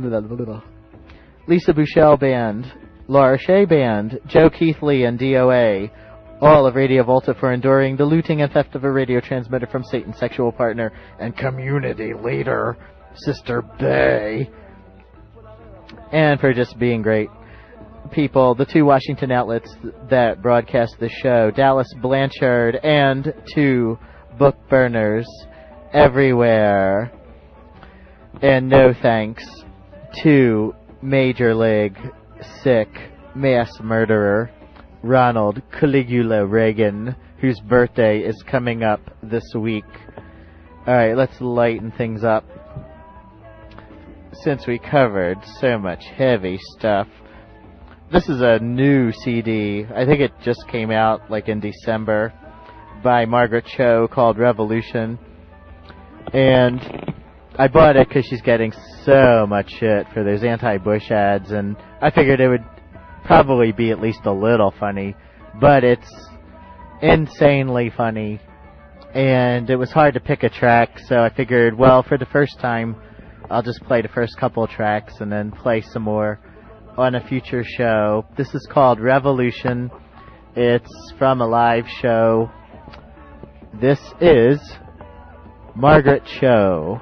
Lisa Bouchel Band, Laura Shea Band, Joe Keithley and D O A, all of Radio Volta for enduring the looting and theft of a radio transmitter from Satan's sexual partner and community leader, Sister Bay, and for just being great people, the two Washington outlets that broadcast the show, Dallas Blanchard and two book burners everywhere. And no thanks to Major League Sick Mass Murderer Ronald Caligula Reagan, whose birthday is coming up this week. Alright, let's lighten things up. Since we covered so much heavy stuff, this is a new C D. I think it just came out like in December by Margaret Cho called Revolution. And I bought it because she's getting so much shit for those anti-Bush ads, and I figured it would probably be at least a little funny, but it's insanely funny, and it was hard to pick a track, so I figured, well, for the first time, I'll just play the first couple of tracks and then play some more on a future show. This is called Revolution. It's from a live show. This is Margaret Cho.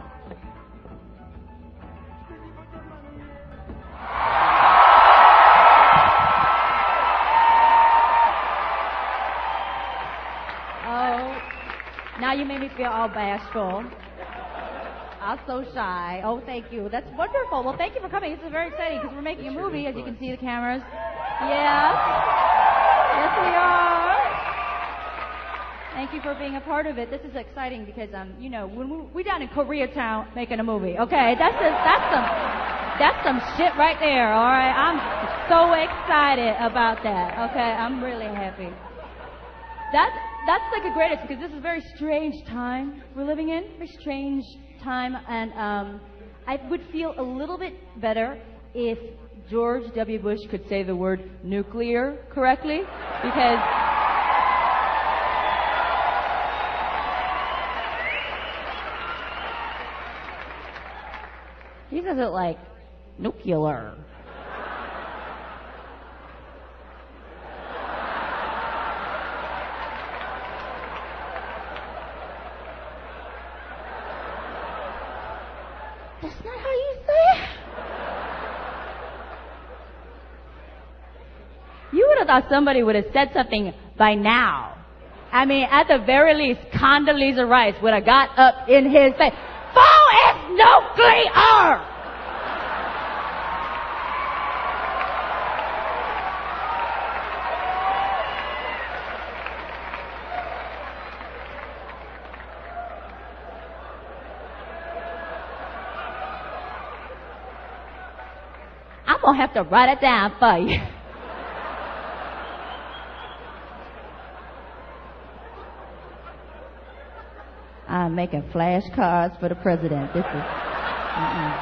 Now you made me feel all bashful. I'm so shy. Oh, thank you. That's wonderful. Well, thank you for coming. This is very exciting because we're making a movie, as you can see the cameras. Yes. Yes, we are. Thank you for being a part of it. This is exciting because, um, you know, when we, we down in Koreatown making a movie. Okay, that's a, that's some that's some shit right there. All right, I'm so excited about that. Okay, I'm really happy. That's that's like the greatest because this is a very strange time we're living in. Very strange time, and um, I would feel a little bit better if George W. Bush could say the word nuclear correctly, because he says it like nuclear. That's not how you say it. You would have thought somebody would have said something by now. I mean, at the very least, Condoleezza Rice would have got up in his face. Foe is nuclear! I'm gonna have to write it down for you. I'm making flashcards for the president. This is. Mm-mm.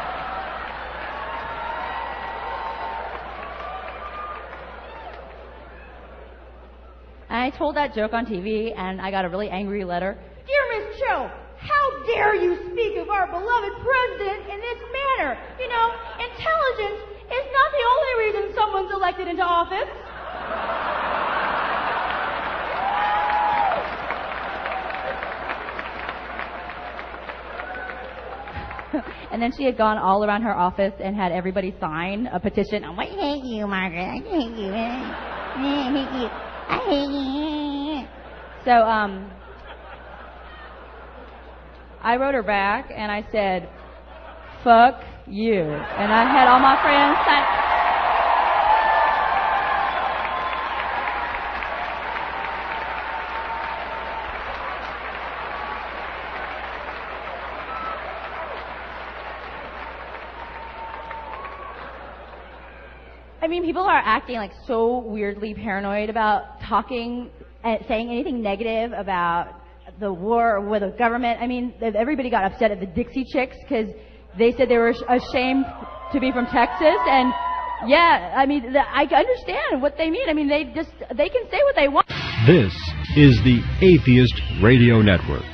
I told that joke on T V, and I got a really angry letter. Dear Miss Cho, how dare you speak of our beloved president in this manner? You know, intelligence is not the only reason someone's elected into office. And then she had gone all around her office and had everybody sign a petition. I'm like, I hate you, Margaret. I hate you. I hate you. I hate you. So, um, I wrote her back and I said, fuck you. And I had all my friends sign. I mean, people are acting like so weirdly paranoid about talking, uh, saying anything negative about the war with the government. I mean, everybody got upset at the Dixie Chicks because they said they were ashamed to be from Texas, and Yeah, I mean, the, I understand what they mean. I mean, they just, they can say what they want. This is the Atheist Radio Network.